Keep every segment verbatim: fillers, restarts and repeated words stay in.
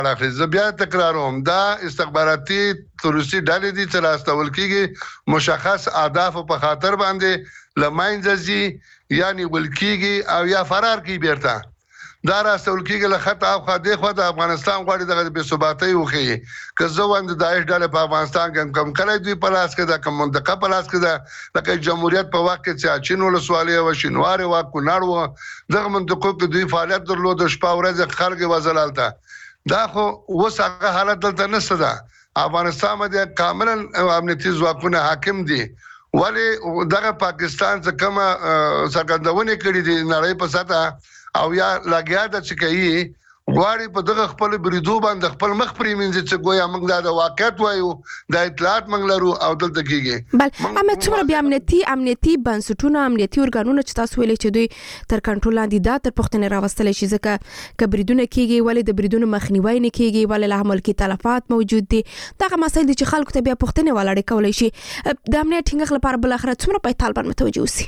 اخلي. زه بیا تکراروم دا استخباراتي تروریستي ډلې دي چې راستول کیږي مشخص اهداف په خاطر باندې لماینځي یعنی ولکیږي او یا فرار کی بیرته دا راستول کیږي له خط او خاده خو د افغانستان غوړي دغه بے ثباتۍ وخی که زه وند داعش ډلې په افغانستان کې کم کړی دوی په لاس کې دا کوم منطقه په لاس کې دا لکه جمهوریت په وخت کې چې چین ولسوالۍ او شینوار او کونړ و دغه منطقو کې دوی فعالیت درلود شپه ورځ خلک وزلالته دا خو وسه حالت دلته نشته ده افغانستان باندې کاملا امنیتي ځواکونه حاکم دي ولی دغه پاکستان څخه کوم سرګندونه کړې دي نړۍ په سطح او یا لګیا د چکایي غواړي په دغه خپل بریدو باندې خپل مخ پرې منځ چې ګویا موږ د واقعیت وایو د اطلاعات موږ لرو او دلته کېږي. بل اما څومره بیا امنیتي امنیتي بنسټونه امنیتي ارګانونه چې تاسو ویلي چې دوی تر کنټرول لاندې دا تر پښتنې راوستل شي ځکه ک بریدونه کېږي ولې د بریدونو مخنیوي نه کېږي ولې له ملکي تلفات موجود دي دغه مسایل دي چې خلکو ته بیا پښتنې ولاړې کولای شي د امنیت ټینګښت لپاره بل اخر څومره په طالبان متوجه وسی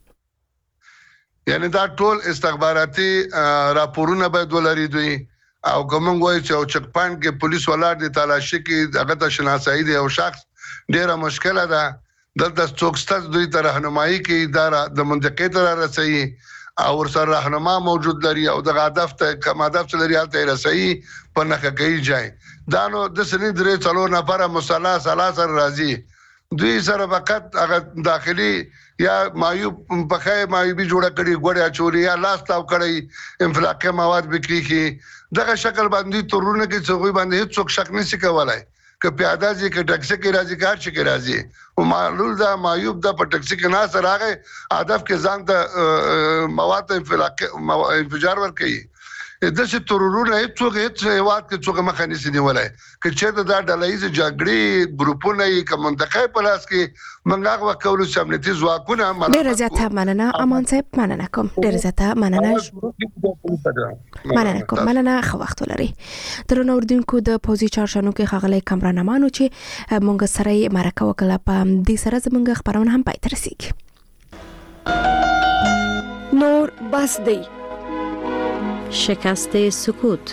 یعنی دا ټول استخباراتي راپورونه باید ولري دوی او کوم وایي چې او چک پاینټ کې پولیس ولاړ دي تلاشي کې هغه ته شناسایی دی او شخص ډیره مشکله ده دلته څوکستاز دوی ته راهنمایي کوي اداره د منطقې ته رسېږي او ورسره راهنما موجود لري او د هدف ته کوم هدف ته لري هلته رسېږي په نخښه کوي ځای دا نو د سنې درې څلور نفره مصالح سلاسل راځي دوی سره فقط هغه داخلي یا مایوب په خای مایوبي جوړه کړي ګوړیا چوري یا لاس تاو کړي انفلاقه مواد بکری کی دغه شکل باندې تورونه کې څوغي باندې هیڅ شک نشي کولای ک پیاده ځي ک ټکسي کې راځي کار شي کې راځي او معلول دا مایوب دا په ټکسي کې نه سره راغی هدف کې ځان ته مواد انفلاقه انفجار ور کوي د څه تورونه هیڅ هیڅ هیواد کې څوک مخه نشي نیولای ک چې دا ډلایز جګړې ګروپونه یې کوم منطقه په لاس کې منغه وکولو چې امنیتي ځواکونه ډېر زیاته مننه امان صاحب مننه کوم ډېر زیاته مننه مننه کوم مننه خو وخت لري تر نو اردوونکو د پوزي چارشانو کې خغلې کمرانمانو چې مونږ سره مرکه وکړه په دې سره زمونږ خبرونه هم پای تر رسیږي نور بس دی شکست سکوت.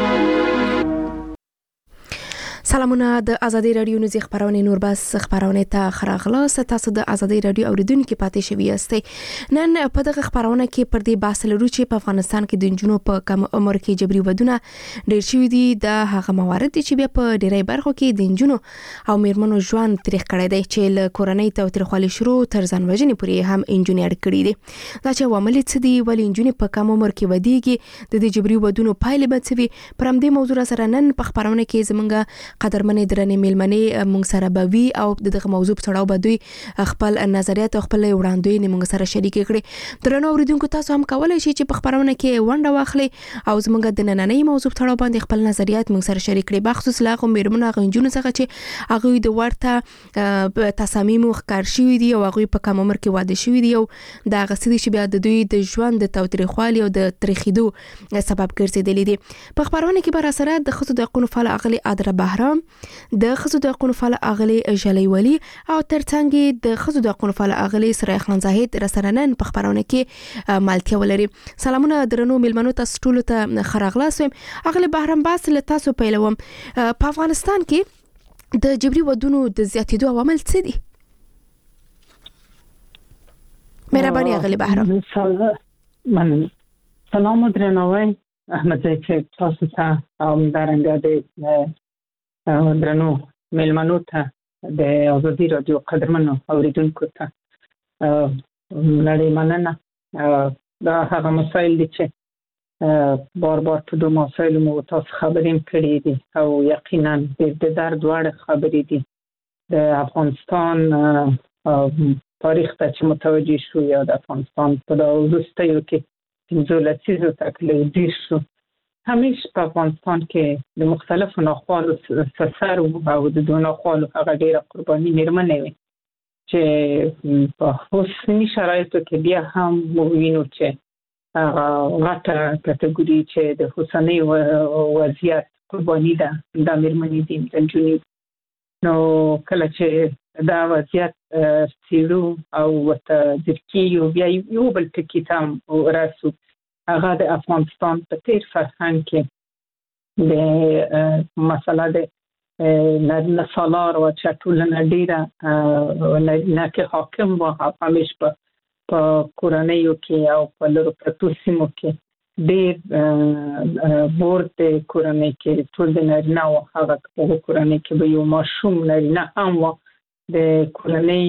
سلامونه د ازادي رادیو نوزي خبرونه نور بس خبرونه ته خراغلاس تاسو د ازادي رادیو اوریدونکو پاتې شوي یاستئ نن په دغه خبرونه کې پر دې بحث لرو چې په افغانستان کې د جنونو په کم عمر کې جبري ودونه ډېر شوي دي د هغه موارد چې بیا په ډېرې برخو کې د جنونو او میرمنو ژوند تاریخ کړی دی چې له کورنۍ ته ترخوالي شروع تر ځان وژنې پورې هم انجینر کړی دي دا چې عوامل څه دي ولې جنونې په کم عمر کې ودیږي د دې جبري ودونو پایلې به څه وي پر همدې موضوع سره نن په خبرونه کې زمونږ قدرمنې درنې میلمنې موږ سره به وي او دغه موضوع په اړه به دوی خپل نظریات او خپل وړاندوینې موږ سره شریک کړي درنو اوریدونکو تاسو هم کولای شئ چې په خبرونه کې ونډه واخلئ او زموږ د نننۍ موضوع په اړه باندې خپل نظریات موږ سره شریک کړئ بخصوص لاغه میرمنو غنجونو څخه چې هغه د ورته تصامیم ښکار شوی دي او هغه په کم عمر کې واده شوی دي او دا غسدي چې بیا د دوی د ژوند د توتریخوالي او د تاریخیدو سبب ګرځیدلی دي په خبرونه کې بر سره د خصوص د قانون فعال اغلی ادره بهرام د خصوص د قانون فعال اغلی جلی ولی او ترڅنګ د خصوص د قانون فعال اغلی سره خان زاهد رسنن په خبرونه کې مالتیا ولري سلامونه درنو میلمنو تاسو ټول ته خراغلاسم اغلی بهرام باس له تاسو پیلوم په افغانستان کې د جبري ودونو د زیاتېدو عوامل څه دي مهرباني اغلی بهرام من سلام درنوي احمد زاهد تاسو ته او درنګ د درنو میلمنو ته د ازادي رادیو قدرمنو اوریدونکو ته لړۍ مننه دا هغه مسایل دي چې بار بار په دوه مسایل مو تاسو خبرې کړې دي او یقینا د درد وړ خبرې دي د افغانستان تاریخ ته چې متوجه شو یا د افغانستان په وروستیو کې پنځه لسیزو تکلیف ډیر شو همیشه په افغانستان کې د مختلفو ناخوالو سر او د دوه ناخوالو هغه ډیره قرباني میرمنې وي چې په اوسني شرایطو کې بیا هم وینو چې هغه غټه کټګوري چې د اوسني وضعیت قرباني ده دا میرمنې دي د نجونې نو کله چې دا وضعیت څیړو او ورته ځکیو بیا یو بل ټکي ته راسو هغه د افغانستان په تیر فرهنګ کې د مسله د نه سالار و چټول ډیره نه کې حاکم و همیش په کورنیو کې او په لرو پرتو سیمو کې ډېر بورد کورنۍ کې ټول د نارینه او هغه په کورنۍ کې به یو ماشوم نارینه هم و د کورنۍ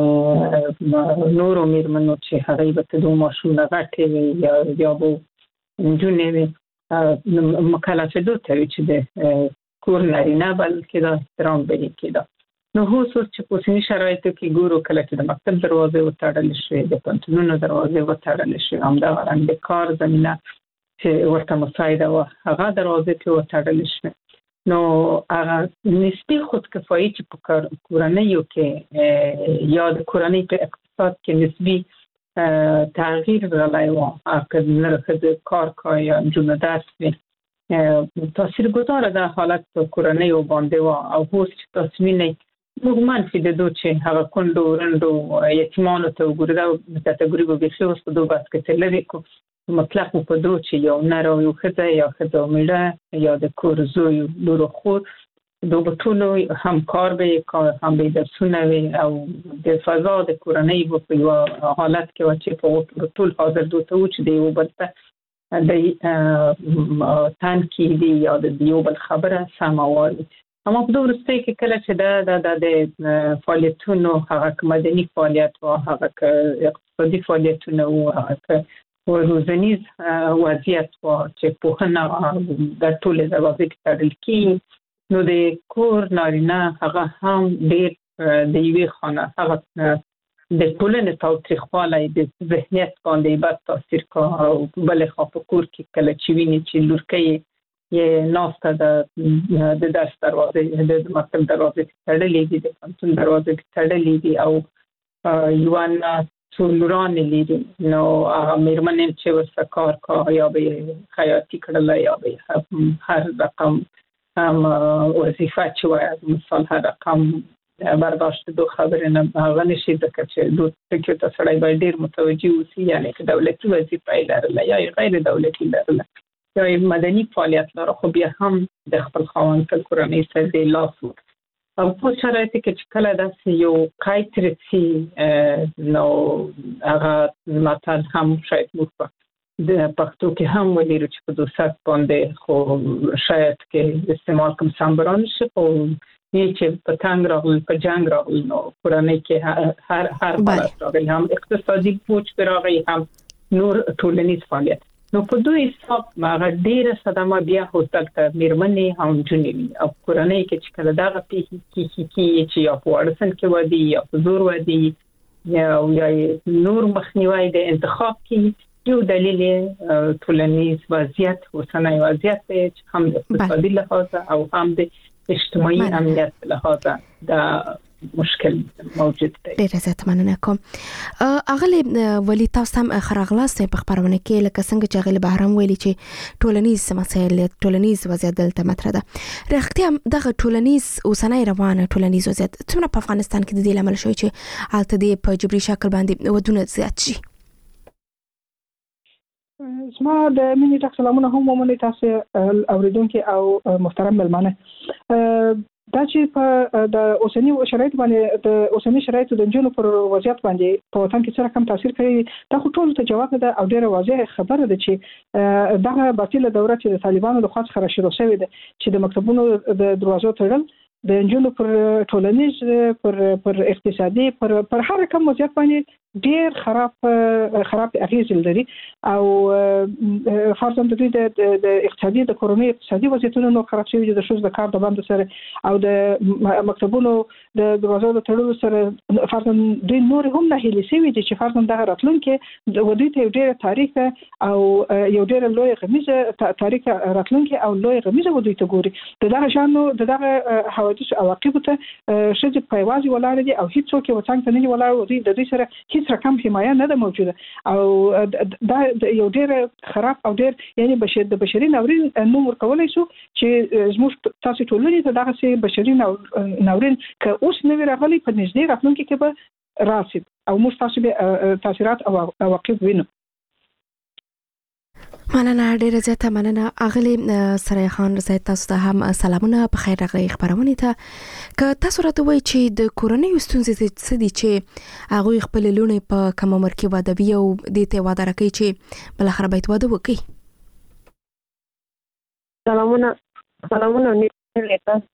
نورو میرمنو چې هغه به د ماشوم نه غټې وي یا یا به نجونې وي مکلفېدو ته وي چې د کور نارینه بلکې د احترام به یې کېده. نو اوس چې په اوسني شرایطو کې ګورو کله چې د مکتب دروازې وتړل شوې د پوهنتونونو دروازې وتړل شوې همدغه رنګ د کار زمینه چې ورته مساعده وه هغه دروازې کې وتړل شوې. نو هغه نسبي خودکفایي چې په کورنیو کې یا د کورنۍ په اقتصاد کې نسبي تغییر راغلی و که نرخ د کار کوي یا نجونو درس وي تاثیرګذاره د حالت په کورنیو باندې و او اوس چې تاسو وینئ موږ منفي د دو چې هغه کونډو رنډو یتیمانو ته وګورو دا کټګوري به بیخي اوس په دو بحث کې لري کو مطلق مو په دو چې یو نر او یو ښځه یا ښځه او میړه یا د کور زوی لور او خور دو به ټولو همکار به هم به درسونه وي او د فضا د کورنۍ به په یو حالت کې و چې په ټول حاضر دو ته و چې د یو بل ته د تنکي دي یا د یو بل خبره سمه وایي. اما په دوه ورځې کې کله چې د د فعالیتونو هغه مدني فعالیت او هغه اقتصادي فعالیتونه او هغه روزنیز وضعیت او چې په هنه د ټول دروازې کې تړل کی نو د کور نارینه هغه هم ډېر د یوې خانه هغه د ټولنې تاوتریخوالی د ذهنیت باندې بد تاثیر کوي او بل خوا په کور کې کله چې ویني چې لورکۍ یې ناسته د د درس دروازې د مکتب دروازې تړلې دي د پوهنتون دروازې تړلې دي او یوه نه څو لورانې لري نو هغه مېرمنې چې ورسره کار کوي یا به یې خیاطي کړله یا به یې هر رقم وظیفه چې وایي مثال هر رقم برداشت دو خبرې نه هغه نشي ځکه چې دو ټکیو ته سړی باید ډېر متوجه اوسي یعنې که دولتي وظیفه یې لرله یا یې غیر دولتي لرله یا مدني فعالیت لره خو بیا هم د خپل خاوند په کورنۍ سره د لاس ورکړي او په شرایطو کې چې کله داسې یو قید رسي نو هغه متن هم شاید موږ د پښتو کې هم ولرو چې په دوست باندې خو شاید کې استعمال کوم سمبران شي خو یې چې په تنګ راغل په جنگ راغل نو کورنۍ کې هر هر حالت راغلی هم اقتصادي پوچ راغی هم نور ټولنیز فعالیت نو په دوی حساب هغه ډېره صدمه بیا هوتل ته مېرمنې هم جونې وي او کورنۍ کې چې کله دغه پیښې کېږي کېږي چې یا په واړسن کې ودي یا په زور ودي یا یا نور مخنیوی د انتخاب کې یو دلیل ټولنیز وضعیت اوسنی وضعیت دی چې هم د اقتصادي لحاظه او هم د اجتماعي امنیت لحاظه د مشکل موجود دی. ډیره زیات مننه کوم. اغلی ولی تاسو هم خراغلاست په خبرونه کې لکه څنګه چې اغلی بهرام ویلي چې ټولنیز مسایل ټولنیز وضعیت دلته مطرح ده. رښتیا دغه ټولنیز اوسنی روانه ټولنیز وضعیت څومره په افغانستان کې د دې لامل شوی چې حالت دې په جبري شکل باندې ودونه زیات شي؟ زما د مینې ډک سلامونه هم ومنئ تاسو اوریدونکي او محترم ملمانه. دا چې په د اوسنی شرایط باندې د اوسنی شرایطو د جنونو پر وضعیت باندې په وطن کې سره کم تاثیر کوي دا خو ټول ته جواب ده او ډیره واضحه خبره ده چې دغه باطله دوره چې د طالبانو لخوا څخه شروع شوې ده چې د مکتبونو د دروازو تړل د جنونو پر ټولنیز پر پر اقتصادي پر پر هر کوم وضعیت باندې ډیر خراب خراب اغیز لري او فرضاً د دې د اقتصادي د کورونی اقتصادي وضعیتونو نو خراب شوی د شوز د کار د باندې سره او د مکتبونو د دروازو د تړلو سره فرضاً دوی نور هم نه هلي شوی دي چې فرضاً د راتلونکو د ودی ته ډیر تاریخ او یو ډیر لوی غمیزه تاریخ راتلونکو او لوی غمیزه ودی ته ګوري دغه شانو دغه حوادث عواقب ته شې په وازي ولاړ دي او هیڅ څوک و څنګه نه ولاړ دي د دې سره هیڅ رقم حمایه نه ده موجوده او دا یو ډیر خراب او ډیر یعنی بشر د بشري ناورین نوم ورکولای شو چې زموږ تاسو ټولنې ته دغه سي بشري ناورین که اوس نه راغلي په نږدې راتلونکي کې به راسي او موږ تاسو به تاثیرات او عواقب وینو. مننه ډیره زیاته مننه اغلی سرای خان رضا تاسو ته هم سلامونه په خیر راغلی خبرونه ته که تاسو راته وایي چې د کورنۍ ستونزې څه دي چې هغه خپل لونه په کوم عمر کې واده وي او د ته واده راکړي چې بل اخر باید واده وکړي. سلامونه سلامونه نیټه تاسو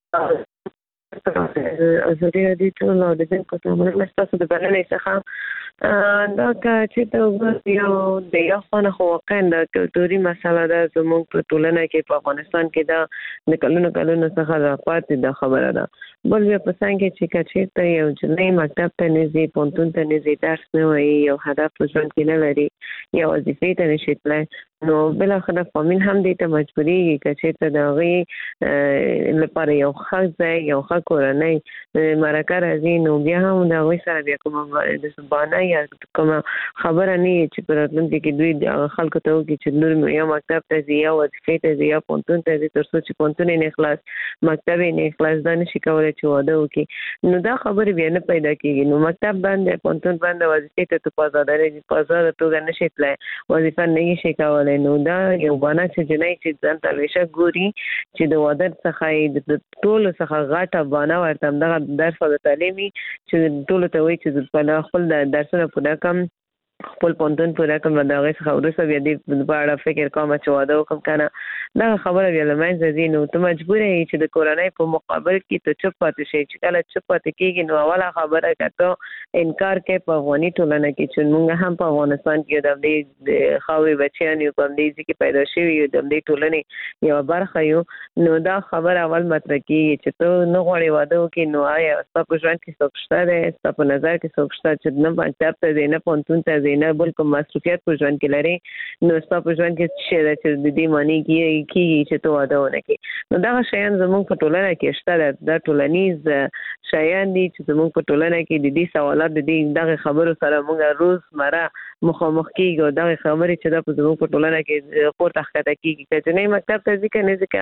ازادي راډیو ټول نو د دې کومه مرسته تاسو د بلنې څخه دا چې ته یو د یو خانه خو واقعا د کلتوري مسله ده زموږ په ټولنه کې په افغانستان کې دا د کلونو کلونو څخه راپاتې د خبره ده. بل بیا په څنګه چې کچې ته یو جنۍ مکتب ته نږدې پونتون ته نږدې درس نه وایي یو هدف په ژوند کې نه لري یا وظیفې ته نشي تللی نو بل اخر فامین هم دې ته مجبوري کچې ته د غي لپاره یو ښه ځای یو ښه کورنۍ مرکه راځي نو بیا هم د غي سره بیا کوم د سبانه یا کوم خبره نه چې په راتلونکي کې دوی خلکو ته وکړي چې نور یو مکتب ته ځي یا وظیفې ته ځي یا پونتون ته ځي تر څو چې پونتون نه خلاص مکتب نه خلاص دا نشي کولای چې واده وکړي نو دا خبره بیا نه پیدا کیږي نو مکتب باندې پونتون باندې وظیفې ته په آزادۍ په آزاد توګه نشي تلای وظیفه نه شي کولای نو دا یو باندې چې جنۍ چې ځان ته ویشه ګوري چې د واده څخه د ټول څخه غاټه باندې ورته دا درس او تعلیمي چې ټول ته وایي چې په خپل درسونه پوره کم خپل پونتون پوره کوم دا غي څخه ورسره بیا د په اړه فکر کوم چې واده وکم کنه دا خبره بیا لمنځه ځي نو ته مجبور یې چې د کورنۍ په مقابل کې ته چپ پاتې شې چې کله چپ پاتې کېږي نو اوله خبره کته انکار کې په افغاني ټولنه کې چې موږ هم په افغانستان کې د دې خاوي بچیان یو کوم دې چې پیدا شوی یو د دې ټولنې یو برخه یو نو دا خبره اول مطرح کېږي چې ته نه غواړې واده وکې نو آیا تاسو په ژوند کې څه شته ده تاسو په نظر کې څه شته چې نه مکتب ته نه پونتون ته نه بل کوم مصروفیت په ژوند کې لري نو تاسو په ژوند کې څه ده چې د دې معنی کې کیږي چې ته واده ونه کې نو دا شیان زموږ په ټولنه کې شته د ټولنیز شیان دي چې زموږ په ټولنه کې د دې سوالات د دې دغه خبرو سره موږ روزمره مخامخ کیږو دغه خبرې چې د زموږ په ټولنه کې پورته ښکته کیږي چې نه مکتب ته ځي کنه ځکه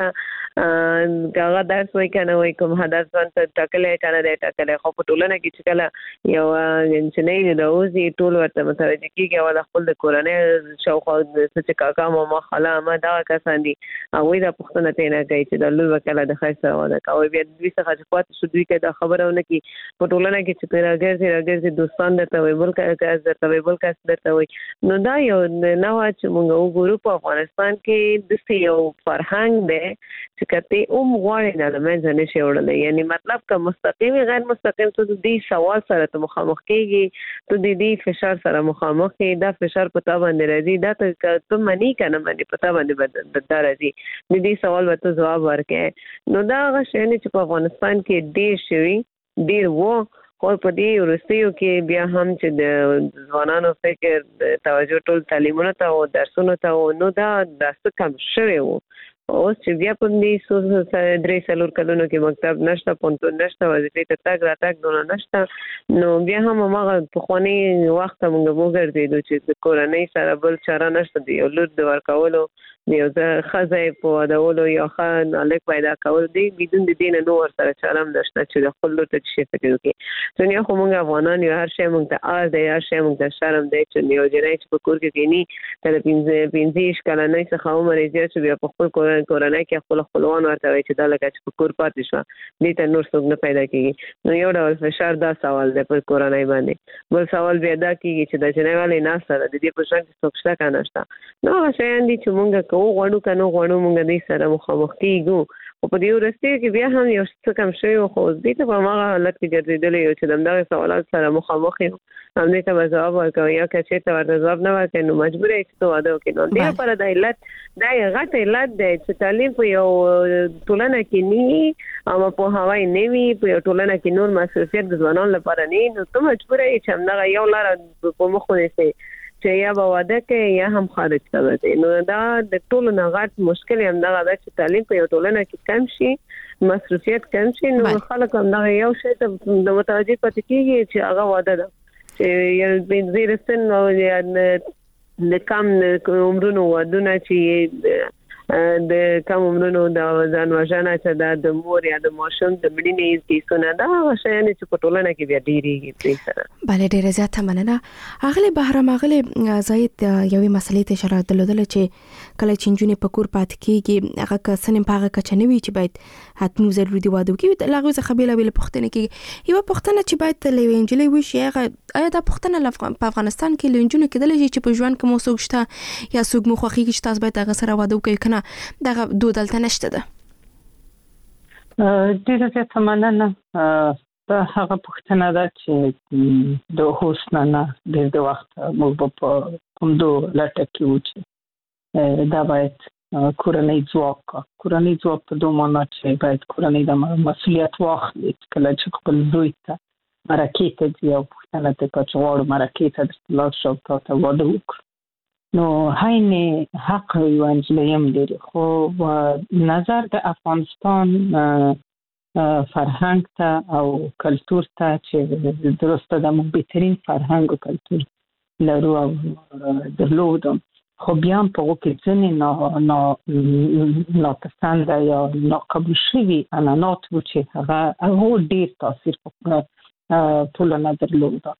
هغه درس وای کنه وای کوم هدف ځان ته ټاکلې کنه د ټاکلې خو په ټولنه کې چې کله یو انساني د اوسې ټول ورته متوجه کیږي او خپل د کورنۍ شاوخوا چې کاکا ماما خاله ما دا کسان دي او دا پښتنه ته نه کوي چې د لور وکاله د خیر سره واده کوي بیا دوی څخه چې پات شو دوی کې دا خبرونه کې په ټولنه کې چې راګرځي راګرځي دوستان درته وي بل کس درته وي بل کس درته وي نو دا یو نو چې موږ وګورو په افغانستان کې د یو فرهنګ دی چې کته اوم غواړي نه لمنځه نشي وړل یعنی مطلب که مستقیم غیر مستقیم ته دې سوال سره ته مخامخ کېږي ته دې فشار سره مخامخ کې دا فشار پتا باندې راځي دا ته منی کنه باندې پتا باندې بدل راځي دې سوال ورته جواب ورکړي نو دا هغه شی چې په افغانستان کې ډېر شوی ډېر وو خو په دې ورستیو کې بیا هم چې د ځوانانو فکر توجه ټول تعلیمونو ته او درسونو ته نو دا داسې کم شوی وو اوس چې بیا په دې سو درې سلور کلونو کې مکتب نشته پونتون نشته وظیفې ته تګ راتګ دونه نشته نو بیا هم هغه په خواني وخت موږ وګرځیدو چې د کورنۍ سره بل چاره نشته دی یو لور د ورکولو یو ځخه په وداولو یو خان الک پیدا کول دی بدون د دین نو ور سره چارم نشته چې خپل لور ته شي فکر وکړي ځنه خو موږ افغانان یو هر شی موږ ته آر دی هر شی موږ ته شرم دی چې یو جنای چې په کور کې کینی تر پنځه پنځه کله نه څخه عمر یې چې بیا په خپل کورنۍ کې خپل خپلوان ورته وي چې دا لکه چې په کور پاتې شو دې ته نور څوک نه پیدا کیږي نو یو ډول فشار دا سوال دی په کورنۍ باندې بل سوال بیا دا کیږي چې د جنای والي نه سره د دې په شان څوک شته کنه شته نو شیان دي چې موږ کوو غواړو کنه غواړو موږ دې سره مخامخ کیږو او په دې ورسته کې بیا هم یو څه کم شوی خو دې ته په هغه حالت کې ګرځېدلې یو چې دغه سوالات سره مخامخ یو هم دې ته جواب ورکوي یا که چې ته ورته جواب نه ورکړې نو مجبور یې چې واده وکړې نو دې لپاره د علت دا یو غټ علت دی چې تعلیم په یو ټولنه کې نه او په هواي نه وي په یو ټولنه کې نور مسؤلیت د ځوانانو لپاره نه نو ته مجبور یې چې همدغه یو لار په مخ ونیسې چې یا به واده کې یا هم خارج کوي نو دا د ټولو نه غټ مشکل هم دا ده چې تعلیم په یو ټولنه کې کم شي مصروفیت کم شي نو خلک هم دا یو شی ته د متوجه پاتې کیږي چې هغه واده ده چې یو بنځیر سن او د کم عمرونو ودونه چې د کم عمرونو د ځان وژنه چې د مور یا د ماشوم د مړینې کیسونه دا شایانه چې په ټولنه کې بیا ډېریږي په سره. بله ډیره زیاته مننه. اغلی بهرام اغلی زاید یوې مسلې ته اشاره درلودله چې کله چې نجونې په کور پاتې کیږي هغه کسنې په هغه کچه نه وي چې باید حتمي ضروري دی واده وکړي. له هغوی څخه بېلابېلې پوښتنې کېږي. یوه پوښتنه چې باید له یوې نجلۍ وشي هغه آیا دا پوښتنه په افغانستان کې له نجونو کېدلی شي چې په ژوند کې مو څوک شته یا څوک مو خوښېږي چې تاسو باید هغه سره واده وکړئ که نه دغه دود دلته نشته ده؟ ډېره زیاته مننه. دا هغه پوښتنه ده چې د اوس نه نه ډېر د وخت موږ به په همدو لټه کې وو چې دا باید کورنۍ ځواک کورنۍ ځواک په دوه معنا چې باید کورنۍ د مسؤلیت واخلي کله چې خپل زوی ته مرکې ته ځي او پوښتنه ته کوي چې غواړو مرکې ته درته لاړ شو تا ته واده وکړو نو هاین حق یو نجلۍ هم لري. خو نظر د افغانستان فرهنګ ته او کلتور ته چې درسته د موږ بهترین فرهنګ او کلتور لرو او درلودم خو بیا هم په هغو کې ځینې ناپسنده یا ناقبول شوي عنعنات وو چې هغه هغو ډېر تاثیر په ټولنه درلوده.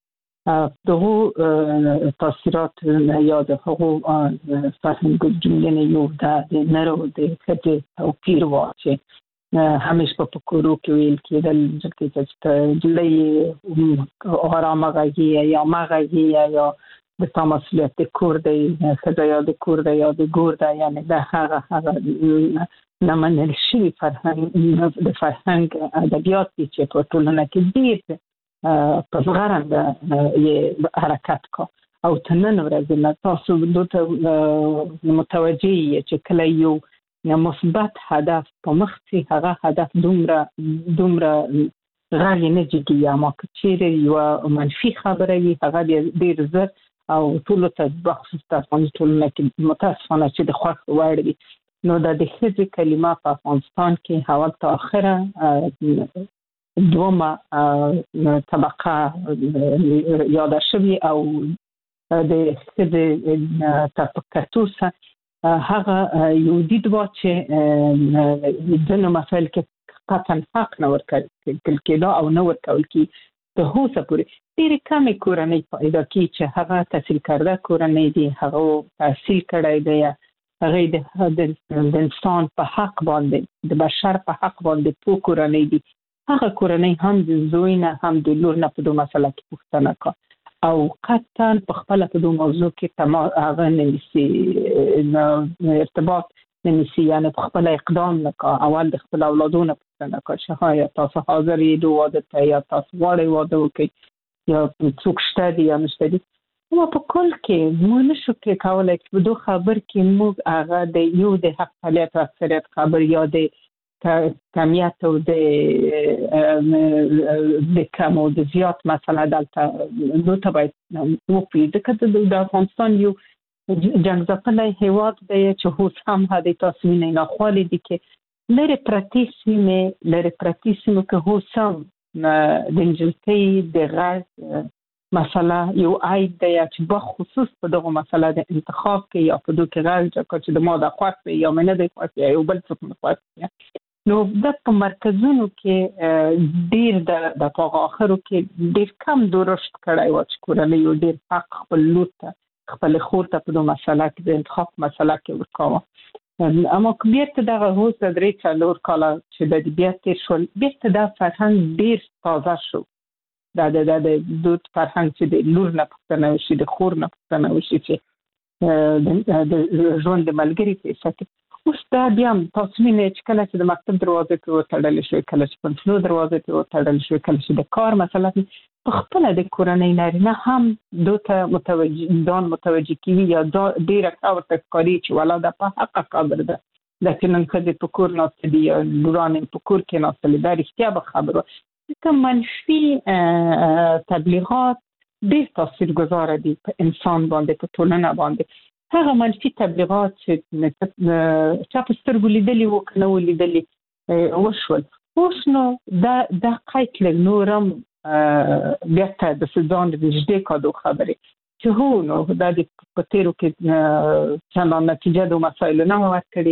دغه تاثیرات یا د هغو فرهنګ جملې یو د نرو د ښځې توپیر و چې همیشه په کورو کې ویل کېدل چې جلۍ آرامه غږیږي یا مه غږیږي یا د تا مسؤلیت د کور دی ښځه یا د کور دی یا د ګور دی یعنې دا هغه هغه نه منل شوي فرهنګ د فرهنګ ادبیات دي چې په ټولنه کې ډېر په زغرنده یې حرکت کا او تر نن ورځې نه تاسو دوته متوجه یې چې کله یو مثبت هدف په مخ چې هغه هدف دومره دومره غږ نه جګي اما که چیرې یوه منفي خبره وي هغه ډېر زر او ټولو ته بخصوص د افغاني ټولنه کې متاسفانه چې د خوښ وړ وي نو د د ښځې کلمه په افغانستان کې اول تا اخره دومه طبقه یاده شوي او د ښځې طبقاتو سره هغه یو دید و چې ځینو مسایل کې قطعا حق نه ورکول کېده او نه ورکول کېږي. تر اوسه پورې ډېرې کمې کورنۍ پیدا کېږي چې هغه تحصیل کرده کورنۍ دي هغه تحصیل کړی دی یا هغې د انسان په حق باندې د بشر په حق باندې پوه کورنۍ دي هغه کورنۍ هم د زوی نه هم د لور نه په دو مسله کې پوښتنه کا او قطعا په خپله په دو موضوع کې هغه نمیسي ارتباط نمیسي یعنی په خپله اقدام نه کا اول د خپل اولادو نه پوښتنه کا چې ها یا تاسو حاضر یې دو واده ته یا تاسو غواړئ واده وکړئ یا څوک شته دي یا نشته دي. نو په کل کې موږ نشو کې کولی چې په دو خبر کې موږ هغه د یو د حق فعالیت او اکثریت خبر یا د کمیت او د د کم او د زیات مسله دلته نو ته باید وپوهېږو ځکه د افغانستان یو جنګ ځپلی هېواد دی چې اوس هم هدې تاسو وینئ ناخوالې دي کې لرې پرتې سیمې لرې پرتې سیمو کې اوس هم د نجلۍ د غږ مسله یو عیب دی چې بخصوص په دغه مسله د انتخاب کې یا په دو کې غږ چې د ما د خوښ وي یا مې نه دی خوښ یا یو بل څوک مې خوښ وي نو دا په مرکزونو کې ډېر د په آخرو کې ډېر کم درشت کړی و چې کورنۍ یو ډېر حق خپل لور ته خپل خور ته په دو مسله کې د انتخاب مسله کې ورکاوه. اما که بیرته دغه اوس د درې څلور کاله چې د بیا تېر شول بیرته دا فرهنګ ډېر تازه شو دا د دود فرهنګ چې د لور نه پوښتنه وشي د خور نه پوښتنه وشي چې د ژوند د ملګري په حیثیت کې اوس دا بیا هم تاسو وینئ چې کله چې د مکتب دروازې پرې وتړلی شوې کله چې پنسلو دروازې پرې وتړلی شوې کله چې د کار مسله په خپله د کورنۍ نارینه هم دو ته متوجه ځان متوجه کوي یا ډېره ښه ورته ښکاري چې والا دا په حقه خبر ده دا چې نن ښځې په کور ناستې دي یا لوران په کور کې ناستلې دا رښتیا به خبره ځکه منفي تبلیغات ډېر تاثیرګذاره دي په انسان باندې په ټولنه باندې هغه منفي تبلیغات چې چا په سترګو لیدلي وو که نه وو لیدلي وشول اوس نو دا دا قید لږ نور هم بېرته داسې ځان نږدې کړو خبرې چې هو نو دا د په تېرو کې چندان نتیجه د مسایلو نه ورکړي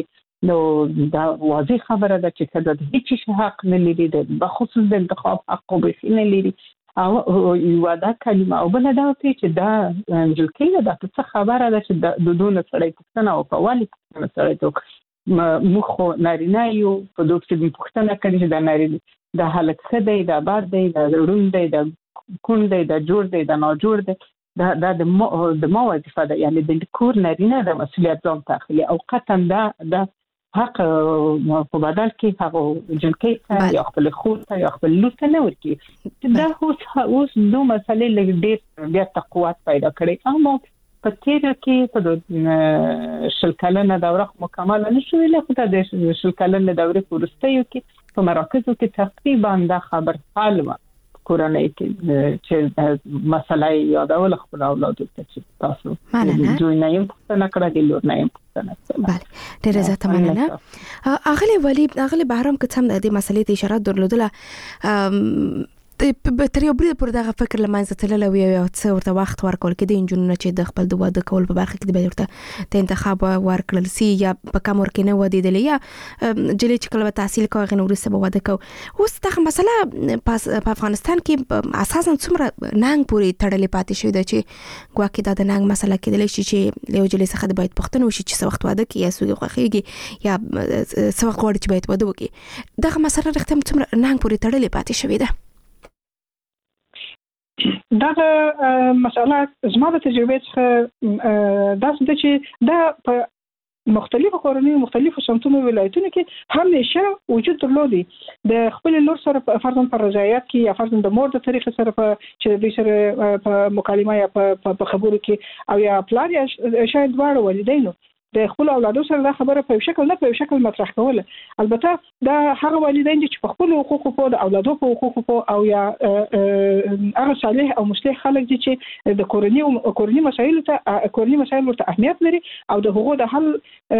نو دا واضح خبره ده چې کله د هیڅ حق نه لري د بخصوص د انتخاب حق به نه لري او یو دا کلمه او بل دا چې دا انجلکې دا څه خبره ده چې د دونه سره پښتنه او کوالی پښتنه سره ته مخ نارینه یو په دوه کې پښتنه کوي چې دا نارینه د حالت څه دی دا بار دی دا ورون دی دا کون دی دا جوړ دی دا نه جوړ دی دا دا د مو د مو وظیفه ده یعنی د کور نارینه د مسؤلیت ځان تاخلي او قطعا دا د حق په بدل کې هغه جنکې یا خپل خور ته یا خپل لور ته نه ورکی دا اوس اوس نو مسلې لږ ډېر بیا تقوات پیدا کړي اما په تیر کې په شل کلنه دوره مکمل نه شوې له خدای د شل کلنه دوره پورستیو کې په مراکزو کې تقریبا دا خبر حال و کورنۍ کې چې مسله یادول خپل اولاد ته چې تاسو دوی نه یم پښتنه کړه د لور نه یم پښتنه بله ډېر زیاته مننه اغلی ولی اغلی بهرام که څه د دې مسلې ته اشاره درلودله تر یو بریده پورې دغه فکر له منځه تللی وي او څه ورته وخت ورکول کېدی نجونو چې د خپل د واده کول په برخه کې د ورته د انتخاب ورکړل سي یا په کم ور کې نه ودېدلی یا جلې چې کله به تحصیل کوي هغې نه وروسته به واده کوو اوس دغه مسله په افغانستان کې اساسا څومره ننګ پورې تړلې پاتې شوې ده چې ګواکې دا د ننګ مسله کېدلی شي چې له یو جلې څخه د باید پوښتنه وشي چې څه وخت واده کوي یا څوک خوښېږي یا څه وخت غواړي چې باید واده وکړي دغه مسله رښتیا هم څومره ننګ پورې تړلې پاتې شوې ده دا مسله زما د تجربې څخه دا څه چې دا په مختلفو کورنیو مختلفو سمتونو ولایتونو کې همیشه وجود درلودي د خپل لور سره فرضاً پر رضایت کې یا فرضاً د مور د طریقې سره په چې دوی سره په مکالمه یا په خبرو کې او یا پلار یا شاید دواړه والدینو د خپل اولادو سره دا خبره په شکل نه په شکل مطرح کوله البته دا هغه والدین چې په خپل حقوقو په د اولادو په حقوقو په او یا هغه صالح او مصلح خلک دي چې د کورنۍ او کورنۍ مسایل ته کورنۍ مسایل ورته اهمیت لري او د حقوقو د حل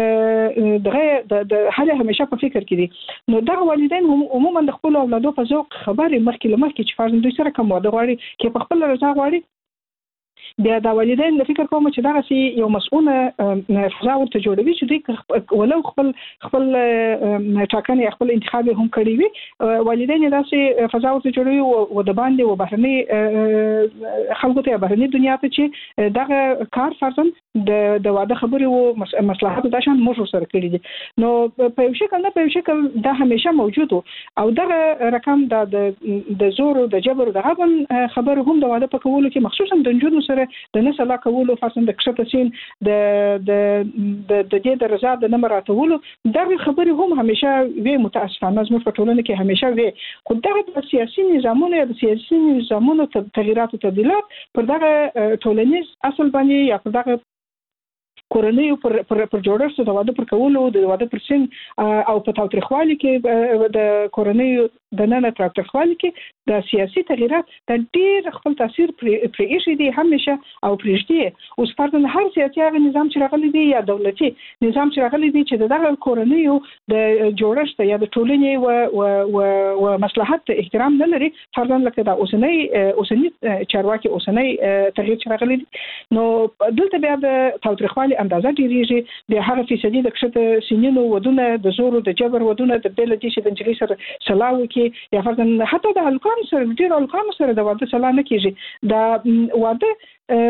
دغه د حل همیشه په فکر کې دي نو دا والدین عموما د خپل اولادو په ذوق خبرې مخکې لمخکې چې فرض دوی سره کوم واده غواړي کې په خپل رضا غواړي بیا دا والدین د فکر کوم چې دا سي یو مسؤونه فضا ورته جوړوي چې دوی ولو خپل خپل ټاکنې خپل انتخاب هم کړی وي والدین دا سي فضا ورته جوړوي او د باندې و بهرني خلکو ته بهرني دنیا ته چې دا کار فرضاً د د واده خبرې او مصلحت د شان موږ سره کړی دي نو په یو شکل نه په یو شکل دا همیشه موجود او دا رقم د د زور او د جبر د غبن خبر هم د واده په کولو کې مخصوصا د جنونو سره د نسل کولو فرضاً د کښته سین د د د دې د رضا د نمبر راتولو دا خبرې هم همیشه وی متاسفانه زموږ په ټولنه کې همیشه وی خو دا د سیاسي نظامونو یا د سیاسي نظامونو تغییرات او تبدیلات پر دغه ټولنیز اصل باندې یا پر دغه کورنۍ پر پر پر جوړښت د واده پر کولو د واده پر سن او په تاوتریخوالي کې د کورنۍ د نن تاوتریخوالي کې د سیاسي تغییرات د ډیر خپل تاثیر پر ایشي دي همیشه او پرېږدي اوس فرضاً هر سیاسي هغه نظام چې راغلی دی یا دولتي نظام چې راغلی دی چې دغه کورنۍ د جوړښت یا د ټولنې او او او مصلحت احترام نه لري فرضاً لکه د اوسنۍ اوسنۍ چارواکي اوسنۍ تغییر چې راغلی نو دلته بیا د تاوتریخوالي اندازه ډیریږي د هغه فیصدي د کښته سنینو ودونه د زور او د جبر ودونه د بل دي چې د انجلۍ سره سلاو کې یا فرضاً حتی د الکان سره ډیر الکان سره د واده سلا نه کیږي د واده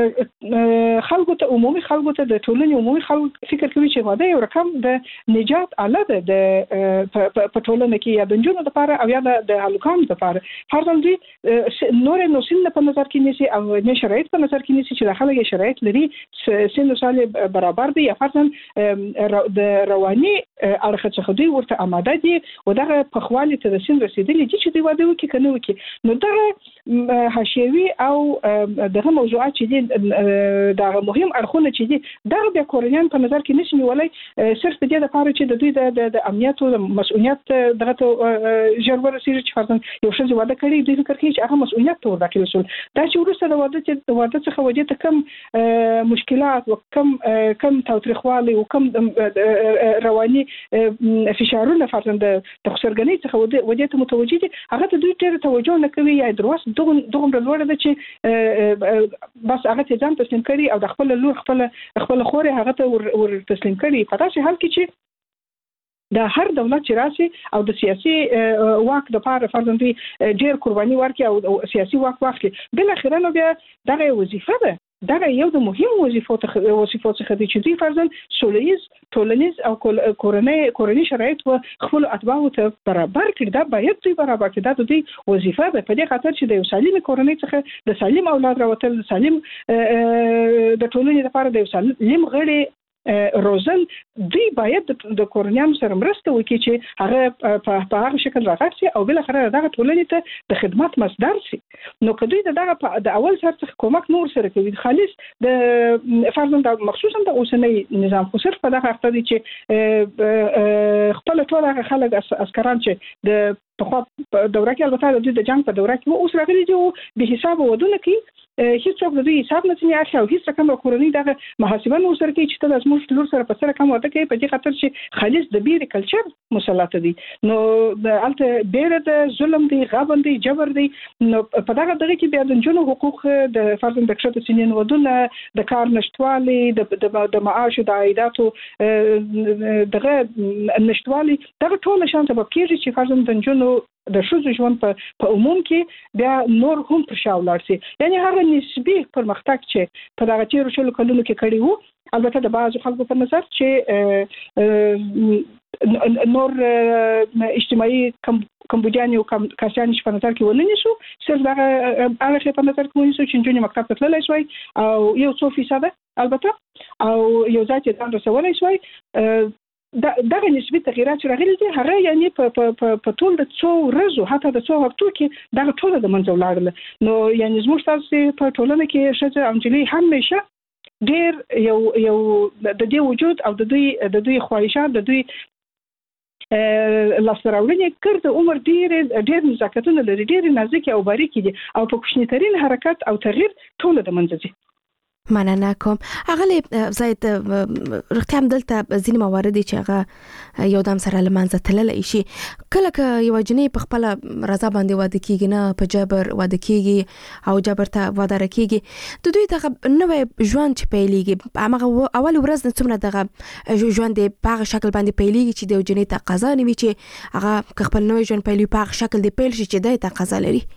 خلکو ته عمومي خلکو ته د ټولنې عمومي خلک فکر کوي چې واده یو رقم د نجات اله ده د په ټولنه کې یا د جنونو لپاره او یا د هلکانو لپاره فرضاً دوی نور نو سن په نظر کې نیسي او نه شرایط په نظر کې نیسي چې د خلک شرایط لري سن سال برابر دي یا فرضاً د رواني اړخ څخه دوی ورته آماده دي او دغه په خواله ته د سن رسیدلي دي چې دوی واده وکړي کنه وکړي نو دغه حشوي او دغه موضوعات دي دا مهم اړخونه چې دي دا بیا کورنیان په نظر کې نشي نیولای صرف د دې لپاره چې د دوی د د امنیت او مسؤلیت دغه ژر ورسیږي چې فرضاً یو شخص واده کړي دوی فکر کوي چې هغه مسؤلیت ته ورکړل شول دا چې ورسره د واده چې د واده څخه وجه ته کم مشکلات او کم کم تاوتریخوالي او کم رواني فشارونه فرضاً د خسرګنۍ څخه وجه ته متوجي دي هغه ته دوی ډېر توجه نه کوي یا دروس دغه دغه لوړ ده چې بس هغه ته ځان تسلیم کړي او د خپل لور خپل خپل خوري هغه ته ور تسلیم کړي په تاسو حال کې چې د هر دولت چې راشي او د سیاسي واک د لپاره فرضاً دوی ډېر قرباني ورکړي او سیاسي واک واخلي بل اخیرا نو بیا دغه وظیفه ده دا یو د مهم وظیفو ته وظیفو څخه دي چې دوی فرضاً سولهیز ټولنیز او کورنۍ کورنۍ شرایط او خپل اتباعو ته برابر کړي دا باید دوی برابر کړي دا د دوی وظیفه ده په دې خاطر چې د یو سالم کورنۍ څخه د سالم اولاد راوتل د سالم د ټولنې لپاره د یو سالم غړي روزل دوی باید د کورنیانو سره مرسته وکړي چې هغه په هغه شکل راغلی او بل اخر دغه ټولنې ته د خدمت مصدر شي نو کدوې دغه د اول سر څخه کومک نور سره کوي خالص د فرضاً د مخصوصا د اوسنۍ نظام خو صرف په دغه وخت دی چې خپل ټول هغه خلک عسکران چې د په خو دوره کې البته د جنگ په دوره کې اوس راغلي دي به حساب ودونه کې هیڅ څوک د دوی حساب نه څنګه اخلي او هیڅ رقم کورنۍ دغه محاسبه نور سره کوي چې ته د زموږ لور سره په سره کوم وته کوي په دې خاطر چې خالص د بیر کلچر مسلط دي نو د الته بیر د ظلم دی غبن دی جبر دی نو په دغه دغه کې بیا د جنو حقوق د فرضاً د کښته سنین ودونه د کار نشټوالي د د معاش د عایداتو دغه نشټوالي دغه ټول شان سبب کیږي چې فرضاً د جنو د شوزو ژوند په په عموم کې بیا نور هم پر شا ولاړ شي یعنی هغه نسبی پرمختګ چې په دغه تیرو شلو کلونو کې کړی وو البته د بعضو خلکو په نظر چې نور اجتماعي کمبودیان او کاسیان په نظر کې ولنی شو صرف دغه هغه په نظر کې ونیسو چې جنونی مکتب ته تللی شوی او یو څو فیصد البته او یو ځای چې ځان رسولی شوی دغه نسبی تغیرات چې راغلي دي هغه یعنی په په په ټول د څو ورځو حتی د څو هفتو کې دغه ټول د منځ ولاړل نو یعنی زموږ تاسو په ټولنه کې شته انجلي همیشه ډیر یو یو د دې وجود او د دوی د دوی خواهشات د دوی لاسراوړنې کړ د عمر ډیر ډیر نزاکتونه لري ډیر نازک او باریکي دي او په کوچنیترین حرکت او تغییر ټول د منځ دي مننه کوم اغلی زید رښتیا هم دلته ځینې موارد چې هغه یو دم سره لمنځه تللی شي کله که یو جنې په خپل رضا باندې واده کیږي نه په جبر واده کیږي او جبر ته واده راکیږي د دوی دغه نوې ژوند چې پیلېږي هغه اول ورځ نه څومره دغه ژوند په هغه شکل باندې پیلېږي چې د یو جنې تقاضا نه وي چې هغه خپل نوې ژوند پیلوي په هغه شکل دی پیل شي چې د تقاضا لري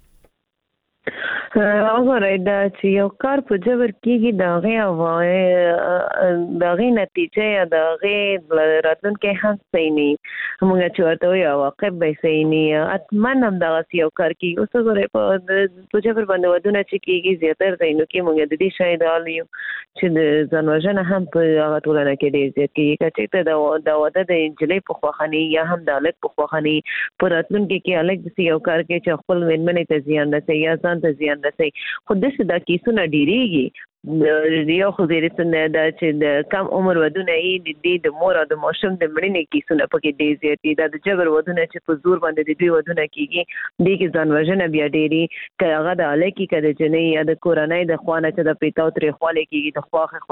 وګورئ دا چې یو کار په جبر کېږي د هغې د هغې نتیجه یا د هغې راتلونکی هم صحیح نه وي موږ چې ورته وایو عواقب به صحیح نه وي حتما هم دغسې یو کار کېږي اوس وګورئ په جبر باندې ودونه چې کېږي زیاتره ځایونو کې موږ د دې شاید حال یو چې د ځان وژنه هم په هغه ټولنه کې ډېر زیات کېږي که چېرته د واده د نجلۍ په خوښه نه یا هم د هلک په خوښه نه په راتلونکي کې هلک داسې یو کار کوي چې خپل مېرمنې ته زیان رسوي یا ځان ته زیان رسي خو داسې دا کیسونه ډېرېږي یو خو ډېرې دا چې د کم عمر ودونه یې د د مور او د ماشوم د مړینې کیسونه پکې ډېر زیات دي دا د جبر ودونه چې په زور باندې د دوی ودونه کېږي دې کې ځان وژنه بیا ډېرې که هغه د هلکي که د جنۍ یا د کورنۍ د خوا نه چې د پیتاو ترېخوالی کېږي د خواښې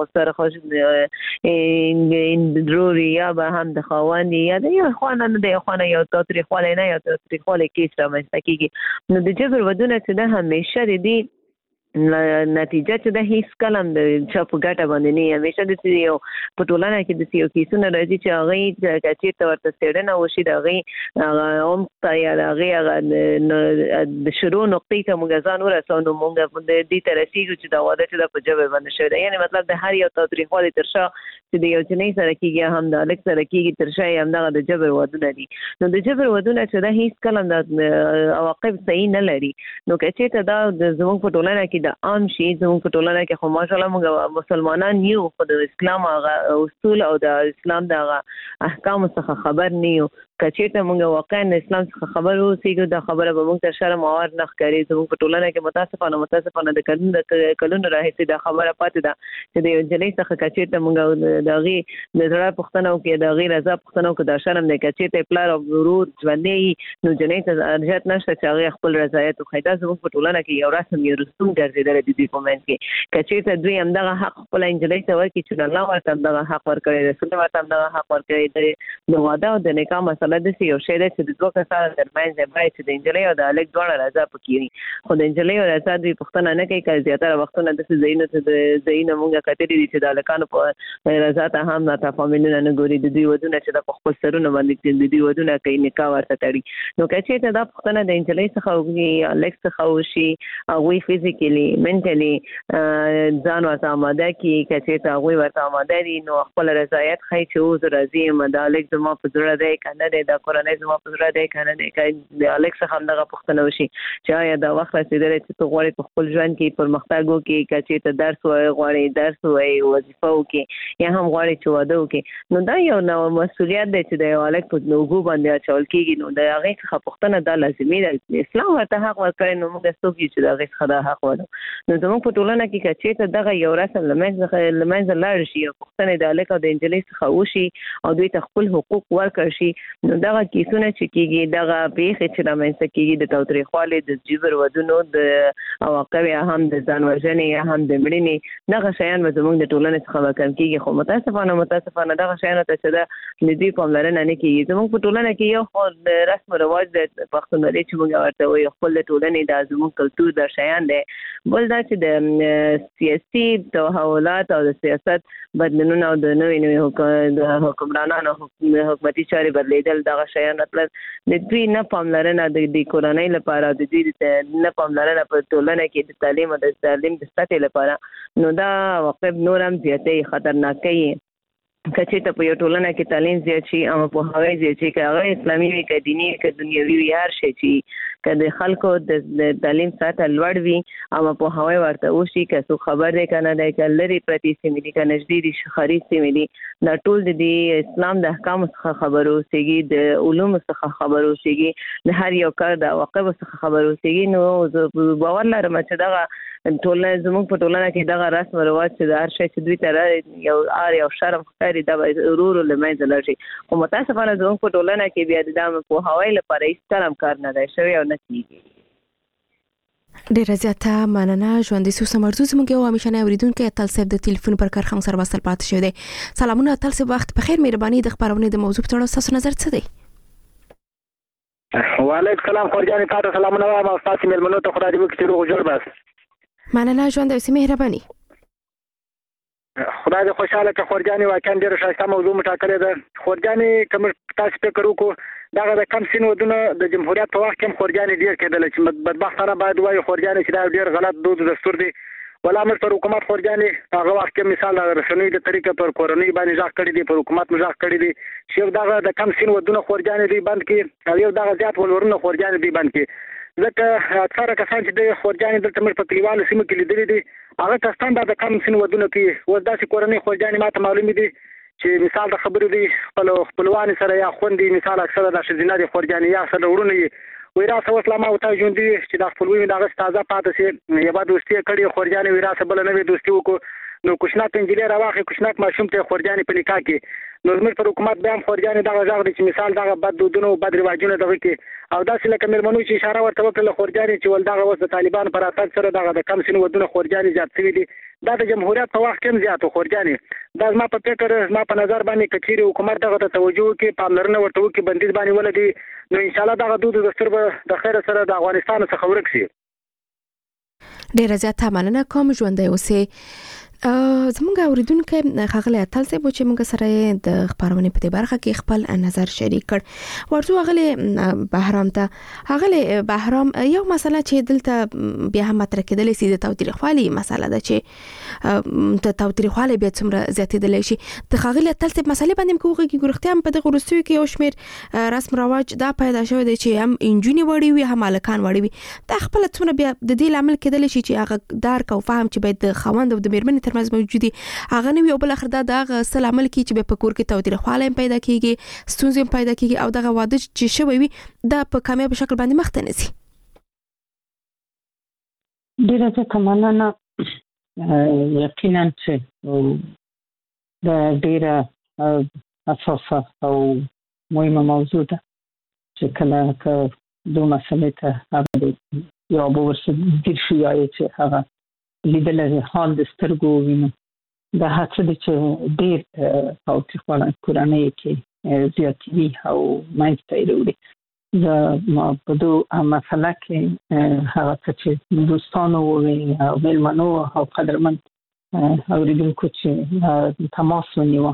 خوستر ورور یا به هم د خاوند یا د یو خوا نه نه د یو خوا نه یو تاوتریخوالی نه یو تاوتریخوالی کیس رامنځته کېږي نو د جبر ودونه چې ده همیشه د دې نتیجه چې د هیڅ کلم د چا په ګټه باندې نه همیشه د یو په ټولنه کې د یو کیسونه راځي چې هغې که چېرته ورته څېړنه وشي د هغې هغه عمق ته یا د هغې هغه د شروع نقطې ته موږ ځان ورسوو نو موږ د دې ته رسېږو چې دا واده چې دا په جبر باندې شوی دی یعنې مطلب د هر یو تاوتریخوالي تر شا چې د یو جنۍ سره کېږي هم د هلک سره کېږي تر شا یې همدغه د جبر ودونه دي نو د جبر ودونه چې دا هیڅ کلم د عواقب صحیح نه لري نو که چېرته دا زموږ په ټولنه کې د عام شي زموږ په ټولنه کې خو ماشاءالله موږ مسلمانان یو خو د اسلام هغه اصول او د اسلام د هغه احکامو څخه خبر نه یو که چېرته موږ واقعا د اسلام څخه خبر اوسېږو دا خبره به موږ ته شرم او عار نه ښکاري زموږ په ټولنه کې متاسفانه متاسفانه د کلونو د کلونو راهیسې دا خبره پاتې ده چې د یو نجلۍ څخه که چېرته موږ د هغې د زړه پوښتنه وکړو د هغې رضا پوښتنه وکړو دا شرم دی که چېرته پلار او ورور ژوندی وي نو نجلۍ ته ارجحیت نشته چې هغې خپل رضایت وښایي دا زموږ په ټولنه کې یو رسم یو رسوم ګرځېدلی د دوی په منځ کې که چېرته دوی همدغه حق خپله نجلۍ ته ورکړي چې الله ورته همدغه حق ورکړی رسول ورته همدغه حق ورکړی د واده او د نکاح مسله مسله د یو شی د چې د دوه کسانو ترمنځ باید چې د انجلۍ او د الګ دواړه رضا پکې خو د انجلۍ او رضا دوی پښتنه نه کوي چې زیاتره وختونه د زینو ته د زینو مونږه کتلې دي چې د الکانو په رضا ته هم نه تفاهمونه نه ګوري د دوی ودونه چې د خپل سرونه باندې د دوی ودونه کوي نکاح ورته تړي نو که چې دا پښتنه د انجلۍ څخه وي الګ څخه وشي او وی فزیکلی منټلی ځان ورته آماده کی که چې تا وی ورته آماده دي نو خپل رضایت خای چې او راځي مدالک زما په زړه دی کنه دی د کورنۍ زما په زړه دی کنه دی د الګ څخه هم دغه پښتنه وشي چې آیا دا وخت رسیدلی چې ته غواړې په خپل ژوند کې پرمختګ وکړي که چې ته درس وایې غواړې درس وایې وظیفه وکړي یا هم غواړې چې واده وکړي نو دا یو نو مسؤلیت دی چې د یو الګ په اوږو باندې اچول کېږي نو د هغې څخه پوښتنه دا لازمي ده اسلام ورته حق ورکړی نو موږ څوک یو چې د هغې څخه دا حق ولرو نو زموږ په ټولنه کې که چېرته دغه یو رسم له منځه لاړ شي او پوښتنې د الګ او د نجلۍ څخه وشي او دوی ته خپل حقوق ورکړ شي نو دغه کیسونه چې کېږي دغه پیښې چې رامنځته کېږي د تاوتریخوالي د جبر ودونو د عواقب یا هم د ځان وژنې یا هم د مړینې دغه شیان به زموږ د ټولنې څخه به کم کېږي خو متاسفانه متاسفانه دغه شیانو ته چې ده د دوی پاملرنه نه کېږي زموږ په ټولنه کې یو خو د رسم و رواج د پښتونولۍ چې موږ ورته وایو خپل د ټولنې دا زموږ کلتور دا شیان دی بل دا چې د سیاسي تحولات او د سیاست بدلونونه او د نوې نوې د حکمرانانو حکومتي چارې بدلیدل دغه شیان مطلب د دوی نه پاملرنه د دې کورنۍ لپاره د دوی نه پاملرنه په ټولنه کې د تعلیم او د تعلیم د سطحې لپاره نو دا عواقب نور هم زیاتې خطرناکه وي که چې ته په یو ټولنه کې تعلیم زیات شي او پوهاوی زیات شي که هغه اسلامي وي که دیني که دنیوي وي هر شی چې که د خلکو د تعلیم سطحه لوړ وي او پوهاوی ورته وشي که څوک خبر دی که نه دی که لرې پرتې سیمې دي که نږدې دي ښاري سیمې دي دا ټول د دې اسلام د احکامو څخه خبر اوسېږي د علومو څخه خبر اوسېږي د هر یو کار د عواقبو څخه خبر اوسېږي نو زه باور لرم چې دغه ټولنه زموږ په ټولنه کې دغه رسم و رواج چې د هر شی چې دوی ته یو آر یو شرم ښکاري دا به ورو ورو له منځه لاړ شي خو متاسفانه زموږ په ټولنه کې بیا د دغه پوهاوي لپاره هېڅ کله هم کار نه دی شوی او نه کېږي ډیره زیاته مننه ژوندي سوسه مرزو زموږ یو همیشنی اوریدونکی اتل صاحب د تلیفون پر کارخه سره وصل پاتې شوی دی سلامونه اتل صاحب وخت بخیر مهرباني د خبرونه د موضوع په اړه تاسو نظر څه دی وعلیکم السلام خورجان تاسو سلامونه وایم او تاسو ملمنو ته خدای دې وکړي روغ جوړ بس مننه ژوند اوسې مهرباني خدای دې خوشاله کړي خورجاني واقعا ډېره ښایسته موضوع مو ټاکلې ده خورجاني کوم تاسو فکر وکړو دغه د کم سین ودونه د جمهوریت په وخت کې هم خورجاني ډېر کېدل چې بدبختانه باید وایو خورجاني چې دا ډېر غلط دود دستور دی ولا امر پر حکومت خورجاني هغه وخت کې مثال د رسنۍ د طریقې پر کورنۍ باندې ځاګ کړی دی پر حکومت مزاق کړی دی چې دغه د کم سین ودونه خورجاني دی بند کړي او یو دغه زیات ولورونه خورجاني دی بند کړي ځکه اکثره کسان چې د خورجاني دلته موږ په کلیوالو سیمو کې لیدلي دي هغه کسان دا د کم سین ودونه کوي اوس داسې کورنۍ خورجاني ماته معلومې دي چې مثال د خبرې دی خپل خپلوان سره یا خوندې مثال اکثره د ښځینه دي خورجاني یا سره وروڼه یې وی راسه اوس لا ما ورته ژوندي چې دا خپلوي مې دغسې تازه پاتې سي یوه دوستي یې کړې خورجاني وی راسه بله نوې دوستي وکړو نو کوشناک نجلۍ راواخلې کوشناک ماشوم ته یې خورجاني په نکاح کې نو زموږ پر حکومت بیا هم خورجاني دغه غږ دی چې مثال دغه بد دودونه او بد رواجونه دغه کې او داسې لکه مېرمنو چې اشاره ورته وکړله خورجاني چې ول دغه اوس د طالبانو په راتګ سره دغه د کم سن ودونه خورجاني زیات شوي دي دا د جمهوریت په وخت کې هم زیات و خورجاني دا زما په فکر زما په نظر باندې که چیرې حکومت دغه ته توجه وکړي پاملرنه ورته وکړي بندیز باندې ولګي نو انشاءالله دغه دود دستور به د خیره سره د افغانستان څخه ورک شي ډیره زیاته مننه کوم ژوندی اوسې زموږ اوریدونکو ښاغلی اتل صاحب چې موږ سره د خبرونه په دې برخه کې خپل نظر شریک کړ ورته غلې بهرام ته غلې بهرام یو مسله چې دلته بیا هم مطرح کېدلې سي د تاوتریخوالي مسله ده چې ته تاوتریخوالي بیا څومره زیاتېدلی شي د ښاغلي اتل صاحب مسلې باندې موږ وغږیږو رښتیا هم په دغه وروستیو کې یو شمېر رسم رواج دا پیدا شوی دی چې هم نجونې وړې وي هم هلکان وړې وي دا خپله څومره بیا د دې لامل کېدلی شي چې هغه درک او فهم چې باید د خاوند او د مېرمنې ترمنځ موجود دي هغه نه وي او بل اخر دا دغه څه لامل کېږي چې بیا په کور کې تاوتریخوالی هم پیدا کېږي ستونزې هم پیدا کېږي او دغه واده چې شوی وي دا په کامیابه شکل باندې مخ ته نه ځي ډېره زیاته مننه یقینا چې دا ډېره حساسه او مهمه موضوع ده چې کله که دو مسئلې ته هغه یا به ورسره ځیر شو یا یې چې هغه لیدلی حال د سترګو ووینو دا هڅه ده چې ډېر تاوتریخوالی کورنیو کې زیاتوي او منځته وروړي. زه ما په دوه مسله کې هغه چې دوستانو او مېلمنو او قدرمن اوریدونکو چې تماس ونیو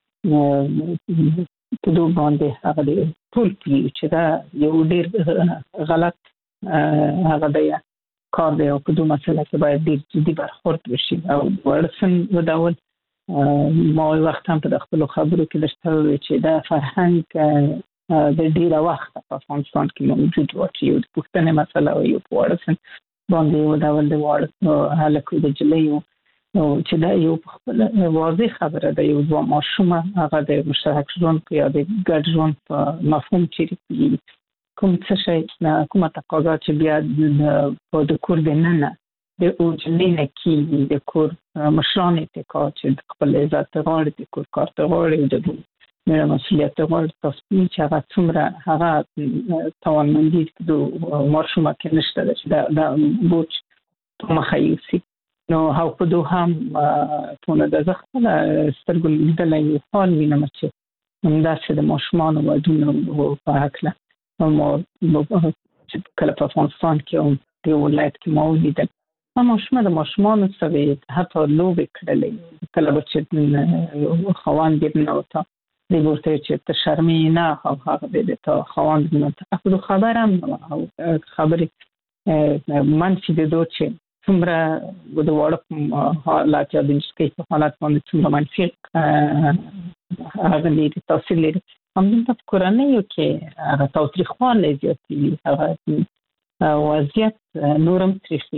په دوه باندې هغه د ټول پیو چې دا یو ډېر غلط هغه دی کار دی او په دوه مسله کې باید ډېر جدي برخورد وشي او ورسن وداول ما وخت هم په خپل خبرو کې درته وی چې دا فرهنګ د ډیره وخت په افغانستان کې موجود و چې یو پښتنه مسله او یو ورسن باندې وداول د ور هلکو د جلیو چې دا یو خپل واضح خبره ده. یو ځوان ماشومه هغه د مشترک ژوند په یا د ګډ ژوند په مفهوم چې کوم څه شي کومه تقاضا چې بیا په د کور د ننه د اوجلینه کې د کور مشران اتکا چې خپل عزت غواړي د کور کار ته غواړي د مې مسؤلیت غواړي تاسو چې هغه څومره هغه توانمندي د ماشومه کې نشته چې دا بوج په مخایوسي نو هاو په دوه هم په د ځخله سترګل لیدلای حال وینم چې همداسې د ماشومان او دونو په حقله نو چې کله په افغانستان کې د ولایت کې ما ولیدل ماشومه د ماشومان سره حتی لوبې کړلې کله چې خوان دې نه وته دی ورته چې ته شرمې نه او هغه دې ته خوان دې نه ته خو خبرم او خبرې منفي د دوه چې څومره د وړو حالات یا د انسکي په حالات باندې څومره منفي هغه لري تاثیر لري. همدلته په کورنیو کې هغه تاوتریخوالی زیاتوي هغه وضعیت نورم تریخي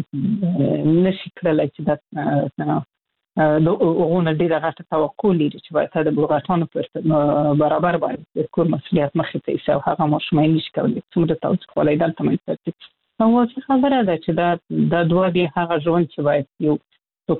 چې نشي کړلی چې دا د هغونه ډېره غټه توقع لري چې باید د بلغتانو پر برابر باید د کور مسؤلیت مخې ته ایسي او هغه ماشومه یې نشي کولی څومره تاوتریخوالی دلته منځته نو واضح خبره ده چې دا د دوه دی هغه ژوند چې باید یو څوک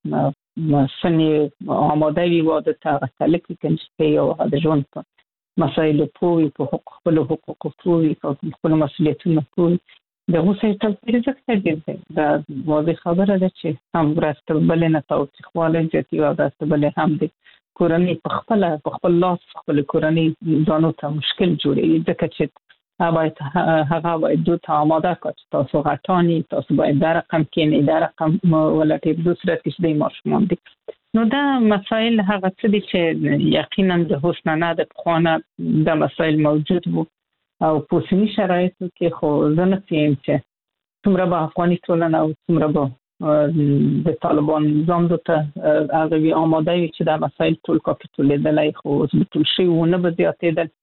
چې سنې آماده وي واده ته هغه تلک کنجسته او د ژوند په مسایلو پوهوي په حقوق خپلو حقوقو پوهوي په خپلو مسؤلیتونو پوهوي د هغو سره توپیر ډېر دی. دا واضح خبره ده چې هم ورځ بلې نه تاوتریخوالی زیاتوي او ورځ بلې هم د کورنۍ په خپله په خپل لاس خپل کورنۍ ځانو ته مشکل جوړوي ځکه چې باید هغه باید دو ته آماده کړ چې تاسو غټانی تاسو باید دا رقم کېنئ دا رقم ولټئ په صورت کې چې ماشومان دي. نو دا مسایل هغه څه دي چې یقینا د حسن نه د پخوانه دا مسایل موجود وو او په اوسني شرایطو کې خو زه نه پوهیم چې څومره به افغاني ټولنه او څومره به د طالبان نظام ته هغه وي آماده وي چې دا مسایل ټول کافي تولیدلی خو اوس به ټول شوي ونه به زیاتېدل.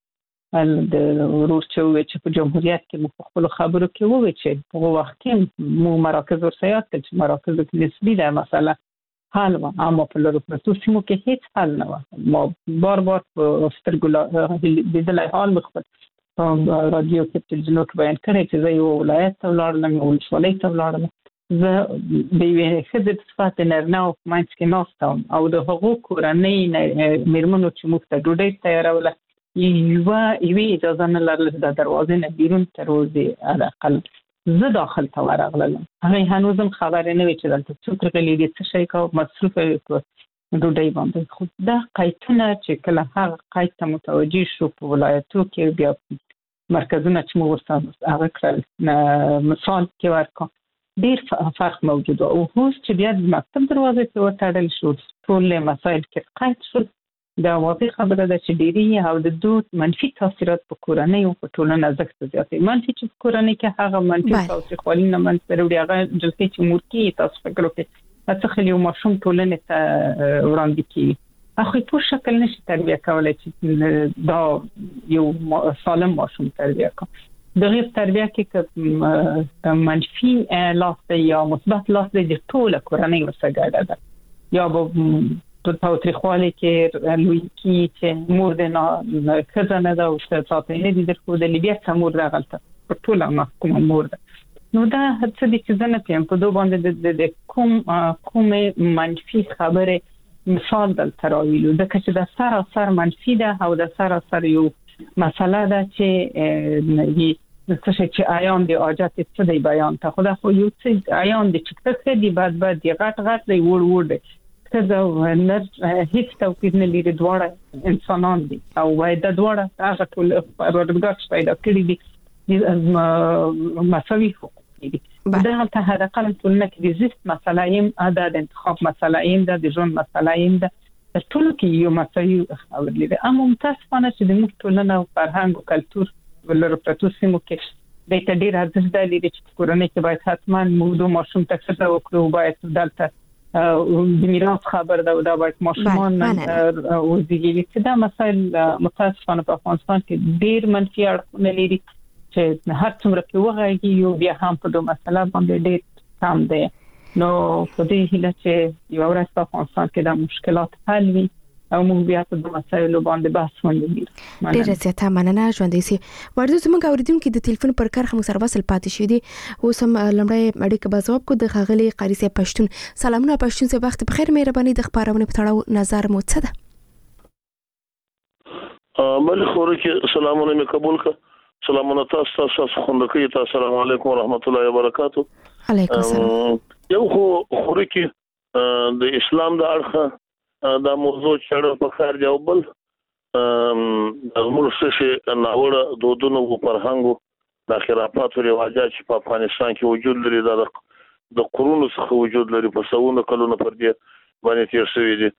د ورور چې وویل چې په جمهوریت کې مو په خپلو خبرو کې وویل چې په هغه وخت کې مو مراکز ورسه یاد کړل چې مراکزو کې نسبي ده مسله حل وه اما په لرو پرتو سیمو کې هیڅ حل نه وه. ما بار بار په سترګو لیدلی حال مې خپل په رادیو کې تلویزیونو کې بیان کړی چې زه یوه ولایت ته ولاړلم یوه ولسوالۍ ته ولاړلم زه د یوې ښځې په صفت د نارینهو په منځ کې ناسته وم او د هغو کورنۍ مېرمنو چې موږ ته ډوډۍ تیاروله یوه یوې اجازه نه لرله چې د دروازې نه بیرون تر وځي حداقل زه داخل ته ورغللم. هغې هنوز هم خبرې نه وې چې دلته څوک راغلي دي څه شی کوه مصروفه وې په ډوډۍ باندې. خو دا قیدونه چې کله هغه قید ته متوجه شو په ولایتو کې بیا مرکزونه چې موږ ورته هغه کړل مثال کې ورکړم ډېر فرق موجود و او اوس چې بیا د مکتب دروازې ته وتړل شو ټول مسایل کې قید شول دا واضح خبره ده چې ډېری او د دود منفي تاثیرات په کورنۍ او په ټولنه ارزښت زیاتوي. منفي چې په کورنۍ کې هغه منفي تاوتریخوالي نه منځته راوړي هغه جلسې چې مور کوي تاسو فکر وکړئ څه خلي یو ماشوم ټولنې ته وړاندې کوي هغه په شکل نشي تربیه کولی چې دا یو سالم ماشوم تربیه کوي. د غیر تربیه کې منفي لاس دی یا مثبت لاس دی د ټوله کورنۍ ورسره ګډه ده یا به په تاوتریخوالي کې لوی کی چې مور د نه ښځه نه ده او ستاسو نه دي درښودلي بیا څه مور راغلته په ټوله محکومه مور ده. نو دا څه دي چې زه نه پوهیم په دوی باندې د کوم کومې منفي خبرې مثال دلته راویلو ځکه چې د سراسر منفي ده او د سراسر یو مسله ده چې څه شي چې عیان دی حاجت څه دی بیان ته خو دا خو یو څه عیان دی چې څه دی بعد بعد دی غټ غټ دی وړ وړ دی ښځه او نر هیڅ توپیر نه لري، دواړه انسانان دي او باید د دواړه هغه ټول پروردګار پیدا کړی دي مساوي حقوق دي. دا ته هر اقل ټولنه کې د زیست مسله ایم ادا د انتخاب مسله ایم د ژوند مسله ایم د ټول کې یو مساوي خبر لري. اما متاسفانه چې د موږ ټولنه او فرهنګ او کلتور ولر پروتو سیمو کې د ته ډیر ارزښت دی چې کورنۍ کې باید حتما موږ د ماشوم تکسر وکړو، باید دلته د میراث خبر دا دا باید ماشومان وزګي چې دا مسایل متاسفانه په افغانستان کې ډیر منفي اړخونه لري چې هر څومره کې وغږی یو بیا هم په دوه مسله باندې ډیر کم دی. نو په دې هیله چې یو ورځ په افغانستان کې د مشکلات حل وي او موږ بیا په دوه مسایلو باندې بحث وکړو. ډیر زیاته مننه ژوندې سي. ورته زموږ اوریدونکو د ټلیفون پر کار هم سره وصل پاتې شو دي. اوس هم لمړی اړیکه به جواب کو د خغلی قاریسه پښتون. سلامونه پښتون سه وخت بخیر، مهرباني د خبرونه په تړاو نظر مو څه ده؟ مل خورکه سلامونه مې قبول ک. سلامونه تاسو تاسو خوندکې تاسو السلام علیکم ورحمت الله وبرکاتہ. علیکم السلام. یو خو خورکه د اسلام د اړخه دا موضوع چړ په خار دی او بل موږ څه ناوړه دودونو او فرهنګو د خرافات او رواجات چې په افغانستان کې وجود لري دا د قرونو څخه وجود لري په سونو کلونو پر دې باندې تیر شوی دي.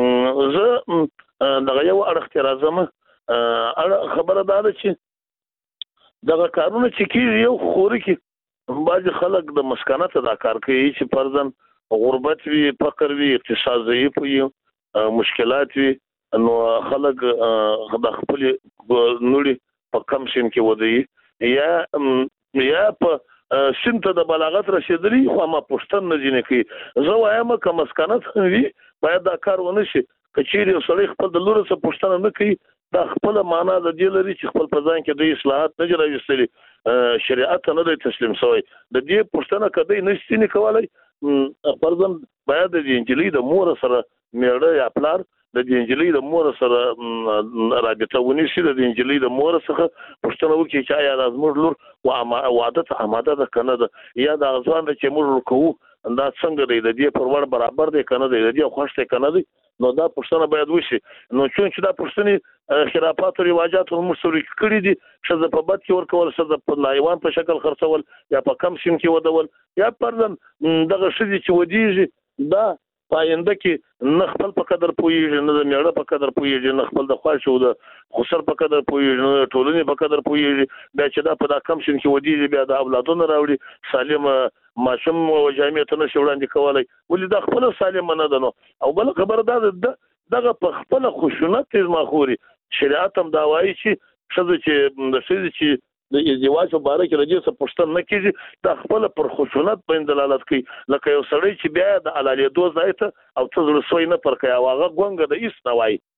زه دغه یو اړخ راځم اړه خبره ده چې دغه کارونه چې کیږي یو خوري کې باج خلک د مسکنات ادا کار کوي چې پرځن غربت وی فقر وی اقتصاد ضعیف وي مشکلات وي نو خلک د خپل نوري په کم سین کې ودی یا یا په سنت د بلاغت رسیدلی خو ما پښتن نه جنې کوي زه وایم ک مسکنات وی باید دا کار ونه شي کچېری سړی خپل د لور سره پښتنه نه کوي دا خپل معنا د دې لري چې خپل پرځان کې د اصلاحات نه جوړوي شریعت نه د تسلیم شوی د دې پښتنه کدی نشتی نه کولای پرځم باید د انجلۍ د مور سره میړه یا پلار د انجلۍ د مور سره رابطه ونیسي د انجلۍ د مور سره پښتنه وکړي چې آیا د مور لور او عادت آماده ده کنه ده یا د ځوان چې موږ کوو دا څنګه دی د دې پر ور برابر دی کنه دی د دې خوښ دی کنه دی نو دا پښتنه باید وشي. نو چې دا پښتني خرافات او رواجات هم مسوري کړی دي چې په بد کې ورکول څه په نایوان په شکل خرڅول یا په کم سیم کې ودول یا پردم دغه شدي چې ودیږي دا پاینده کې نه خپل په قدر پویږي نه د میړه په قدر پویږي نه خپل د خواښ او د خسر په قدر پویږي نه ټولنې په قدر پویږي بیا چې دا په دا کم سیم کې ودیږي بیا د اولادونو راوړي سالم ماشوم او جامعه ته نشي وړاندې کولای ولې دا خپل سالم نه ده. نو او بل خبر ده دغه په خپل خشونت تیز ماخوري شریعت هم دا وایي چې څه چې د څه چې د ازدواج په اړه کې راځي چې پښتون نه کیږي دا خپل پر خشونت باندې دلالت کوي لکه یو سړی چې بیا د علالي دوز ځایته او څه زړه سوی نه پر کوي واغه ګونګه د ایست نه وایي.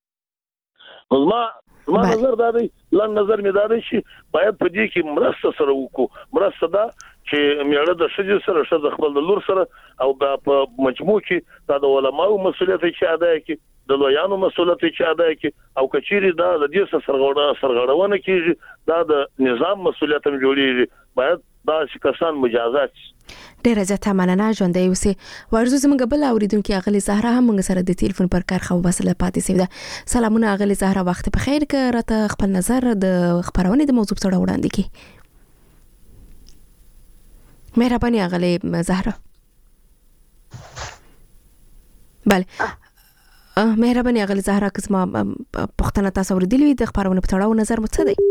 ما ما نظر دا دی لن نظر می دا دی چې باید په دې کې مرسته سره وکړو. مرسته دا چې میړه د شجر سره شذ خپل د لور سره او په مجموع کې دا د علماو مسولیت چې ادا کوي د لویانو مسولیت چې ادا کوي او کچيري دا د دې سرغړونه سرغړونه کیږي دا د نظام مسولیت هم جوړیږي باید دا کسان مجازات. ډیره زیاته مننه ژوندۍ اوسئ. ورزو زموږ بل اوریدونکو اغلی زهرا هم موږ سره د ټلیفون پر کار خو وسله پاتې سوي ده. سلامونه اغلی زهرا، وخت په خیر که راته خپل نظر د خبرونه د موضوع په اړه وړاندې کړئ. مهرباني اغلی زهرا. بله مهرباني اغلی زهرا که زما پښتنه تاسو اوریدلې د خبرونه په اړه نظر مو څه دی؟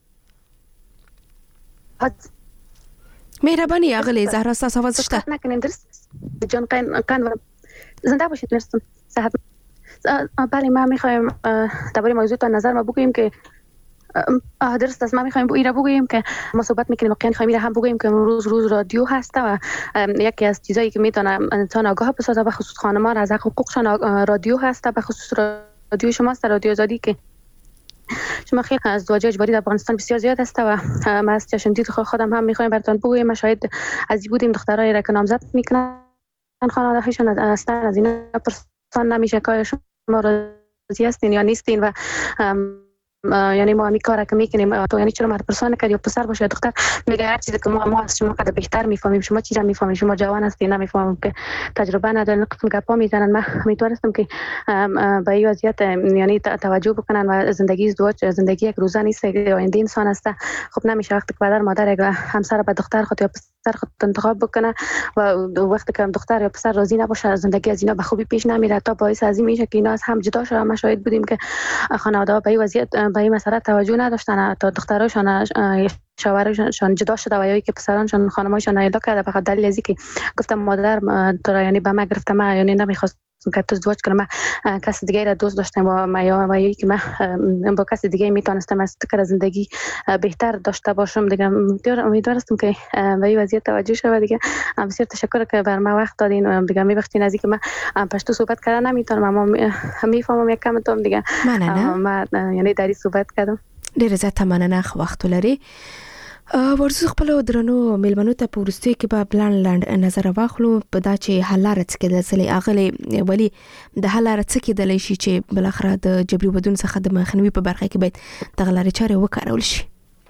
مهربانی اغلی زهرا استاد آواز شته نکنیم درست جان کن کن زنده باشید مرسی صحت. بله ما میخوایم درباره موضوع تا نظر ما بگوییم که درست است. ما میخوایم اینا بگوییم که ما صحبت میکنیم واقعا میخوایم اینا هم بگوییم که روز روز رادیو هسته و یکی از چیزایی که میتونه انسان آگاه بسازه به خصوص خانمان از حقوقشان رادیو هسته به خصوص رادیو شماست رادیو آزادی که شما خیلی ازدواج اجباری در افغانستان بسیار زیاد است و ما از چشم دید خودم هم میخوایم براتون بگویم. ما شاید از بودیم دخترای را که نامزد میکنن خانواده‌هاشون اصلا از اینا پرسان نمیشه که شما راضی هستین یا نیستین و یعنی ما کار که میکنیم تو یعنی چرا مرد پرسان که یا پسر باشه دختر میگه هر چیزی که ما ما از شما قد بهتر میفهمیم، شما چیزا میفهمید، شما جوان هستید نمیفهمم که تجربه ندارین، قسم گپا میزنن. من میتونستم که به این وضعیت یعنی توجه بکنن و زندگی ازدواج زندگی یک روزه نیست، آینده انسان است. خب نمیشه وقتی که پدر مادر یک همسر به دختر خود یا پسر خود انتخاب بکنه و وقتی که دختر یا پسر راضی نباشه زندگی از اینا به خوبی پیش نمیره، تا باعث از این میشه که اینا از هم جدا شدن. ما شاهد بودیم که خانواده به این وضعیت به این مسئله توجه نداشتن، تا دختراشون شوهرشان جدا شده و یا که پسرانشان خانمایشان ایلا کرده فقط دلیل ازی که گفتم مادر تو را یعنی به من گرفته، من یعنی نمیخواست که تو ازدواج کنم، من کسی دیگه را دوست داشتم و ما یا و یا که من با کسی دیگه میتونستم از فکر زندگی بهتر داشته باشم دیگه. امیدوارم که به این وضعیت توجه شود دیگه. بسیار تشکر که بر ما وقت دادین دیگه. میبختین از اینکه من پشتو صحبت کردن نمیتونم اما میفهمم یک کم تام دیگه ما یعنی دری صحبت کردم. ډېر زیات مننه خو وخت لري. ورزو خپل درنو میلمنو ته په ورستي کې به بلان لاند نظر واخلو په دا چې حلاره څه کېدل سلی اغلی ولی د حلاره څه کېدل شي چې بل اخر د جبري ودون څخه د مخنیوي په برخه کې باید تغلاري چارې وکړول شي.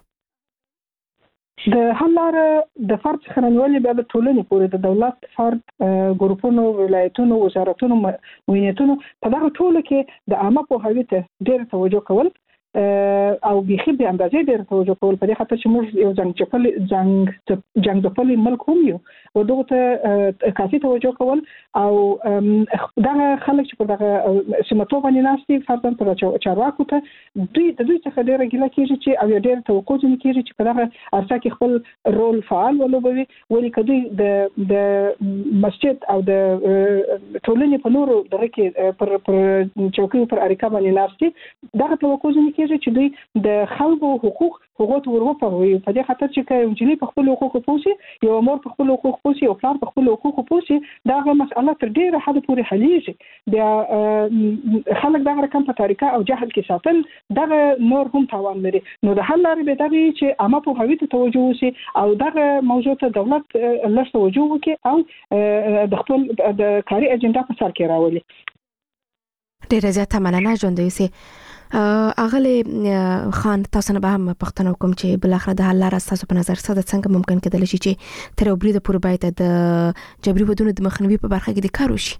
د حلاره د فرد خننولي به د ټولنې پورې د دولت فرد ګروپونو ولایتونو وزارتونو موینتونو په دغه ټولو کې د عامه پوهاوي ته ډېر توجه کول او بيخي به اندازې ډېر توجه کول په دې خاطر چې موږ یو ځنګ چپل ځنګ جنگ د پلي ملک هم یو او دغه ته کافي توجه کول او دغه خلک چې په دغه سیمټو باندې ناشتي فرضاً پر چارواکو ته دوی د دوی څخه ډېر ګیله کېږي چې او ډېر توقع ځنې کېږي چې په دغه ارڅه کې خپل رول فعال ولوبوي، ولې کدی د د مسجد او د ټولنې په نورو دغه کې پر پر چوکۍ پر اړیکه باندې ناشتي دغه توقع ځنې کېږي چې دوی د خلکو حقوق حقوق ورپوي. په دې خاطر چې کوم چې په خپل حقوق پوسي یو مور په خپل حقوق پوسي او پلار په خپل حقوق پوسي دغه مسأله تر ډیره حد پورې حلیږي. د خلک دغه رقم په طریقه او جهل کې ساتل دغه نور هم تاوان لري. نو د حل لري به دغه چې عامه په هویت توجه وشي او دغه موضوع ته دولت لږ توجه وکړي او د خپل د کاري اجنډا په سر کې راولي. ډیره زیاته مننه ژوند یوسي. اغلی خان تاسو نه به هم پښتنه کوم چې بل اخر د حل لار تاسو په نظر څه د څنګه ممکن کېدل شي چې تر اوبري د پوره باید د جبري ودونو د مخنیوي په برخه کې د کار وشي.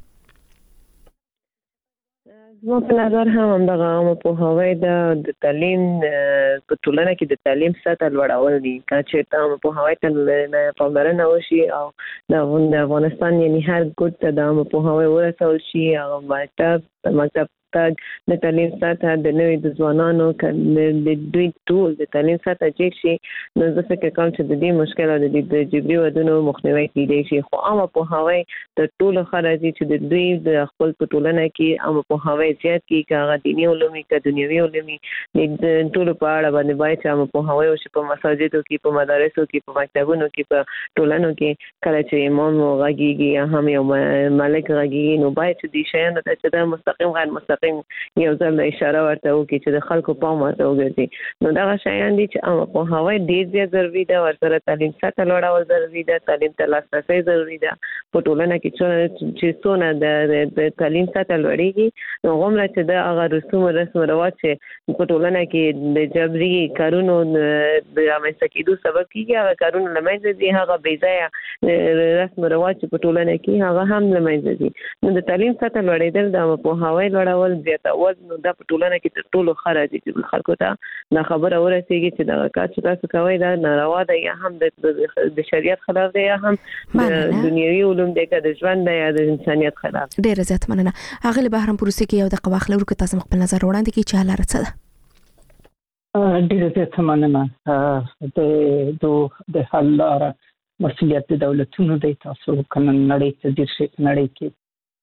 زما په نظر هم دغه عامه پوهاوی د تعلیم په ټولنه کې د تعلیم سطح لوړول دي. چې عامه پوهاوی ته پاملرنه وشي او د افغانستان یعنی هر ګوټ ته د عامه پوهاوی ورسول شي او مکتب مکتب د تعلیم سطح د نوې د ځوانانو د دوی ټول د تعلیم سطح چې شي نو زه فکر کوم چې د دې مشکل او د جبري ودونو مخنیوي کېدای شي. خو عامه پوهاوی د ټولو خلکو چې د دوی د خپل په ټولنه کې عامه پوهاوی زیات کړي، که هغه دیني علوم که دنیوي علوم د ټولو په اړه باندې باید چې عامه پوهاوی وشي په مساجدو کې، په مدارسو کې، په مکتبونو کې، په ټولنو کې. کله چې امام غږیږي یا هم یو ملک غږیږي نو باید چې دې شیانو ته چې دا مستقیم غیر مستقیم یو ځل اشاره ورته وکړي چې د خلکو پام ورته وګرځي. نو دغه شیان دي چې عامه پوهاوی ډېر زیات ضروري ده، ورسره تعلیم سطح لوړول ضروري ده، تعلیم ته لاسرسی ضروري ده. په ټولنه کې چې څونه د تعلیم سطح لوړېږي نو هغومره چې د هغه رسوم رسم رواج چې په ټولنه کې د جبري کارونو د رامنځته کېدو سبب کېږي هغه کارونه له منځه ځي، هغه بې ځایه رسم رواج چې په ټولنه کې هغه هم له منځه ځي. نو د تعلیم سطح لوړېدل د عامه پوهاوی لوړول زیاتول نو دا په ټولنه کې تر ټولو ښه راځي چې خلکو ته دا خبره ورسېږي چې دغه کار چې تاسو کوئ دا ناروا ده یا هم د شریعت خلاف دی یا هم د دنیوي علوم دی که د ژوند دی یا د انسانیت خلاف. ډېره زیات مننه. هغه له بهرام پروسې کې یو دقیقه واخلو ورکو تاسو خپل نظر وړاندې کړئ چې حل لاره څه ده. ډېره زیات مننه. د دو د حل لاره مسؤلیت د دولتونو دی. تاسو کنه نړۍ ته ډېر شي نړۍ کې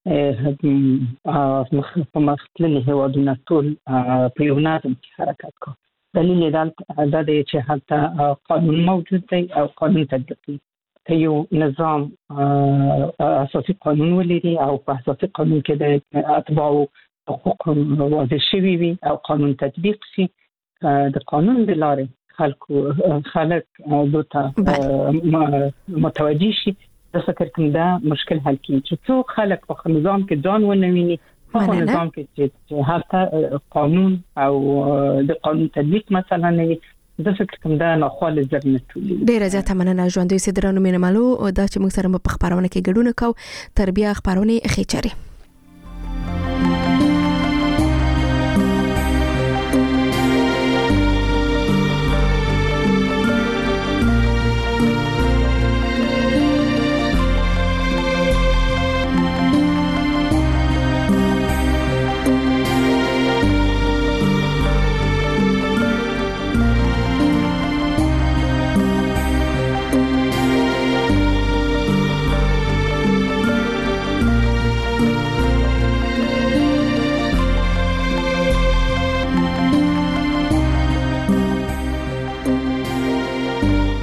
په مختلفو هیوادونو ټول په یو نظم کې حرکت کوي. دلیل یې دا دی چې حتی قانون موجود دی او قانون تطبیق دی. که یو نظام اساسي قانون ولري او په اساسي قانون کې د اتباعو حقوق واضح شوي وي او قانون تطبیق شي، د قانون د لارې خلکو خلک دوته متوجه شي، زه فکر کوم دا مشکل حل کیږي. چې څو خلک په نظام کې ځان ونه ویني په نظام کې چې هر قانون او د قانون تطبیق مثلا نه د فکر کوم دا نه خالص زر نه ټولې ډیره زیاته مننه ژوندوي سیدرانو مینه مالو دا چې موږ سره په خبرونه کې ګډون کو تربیه خبرونه خېچري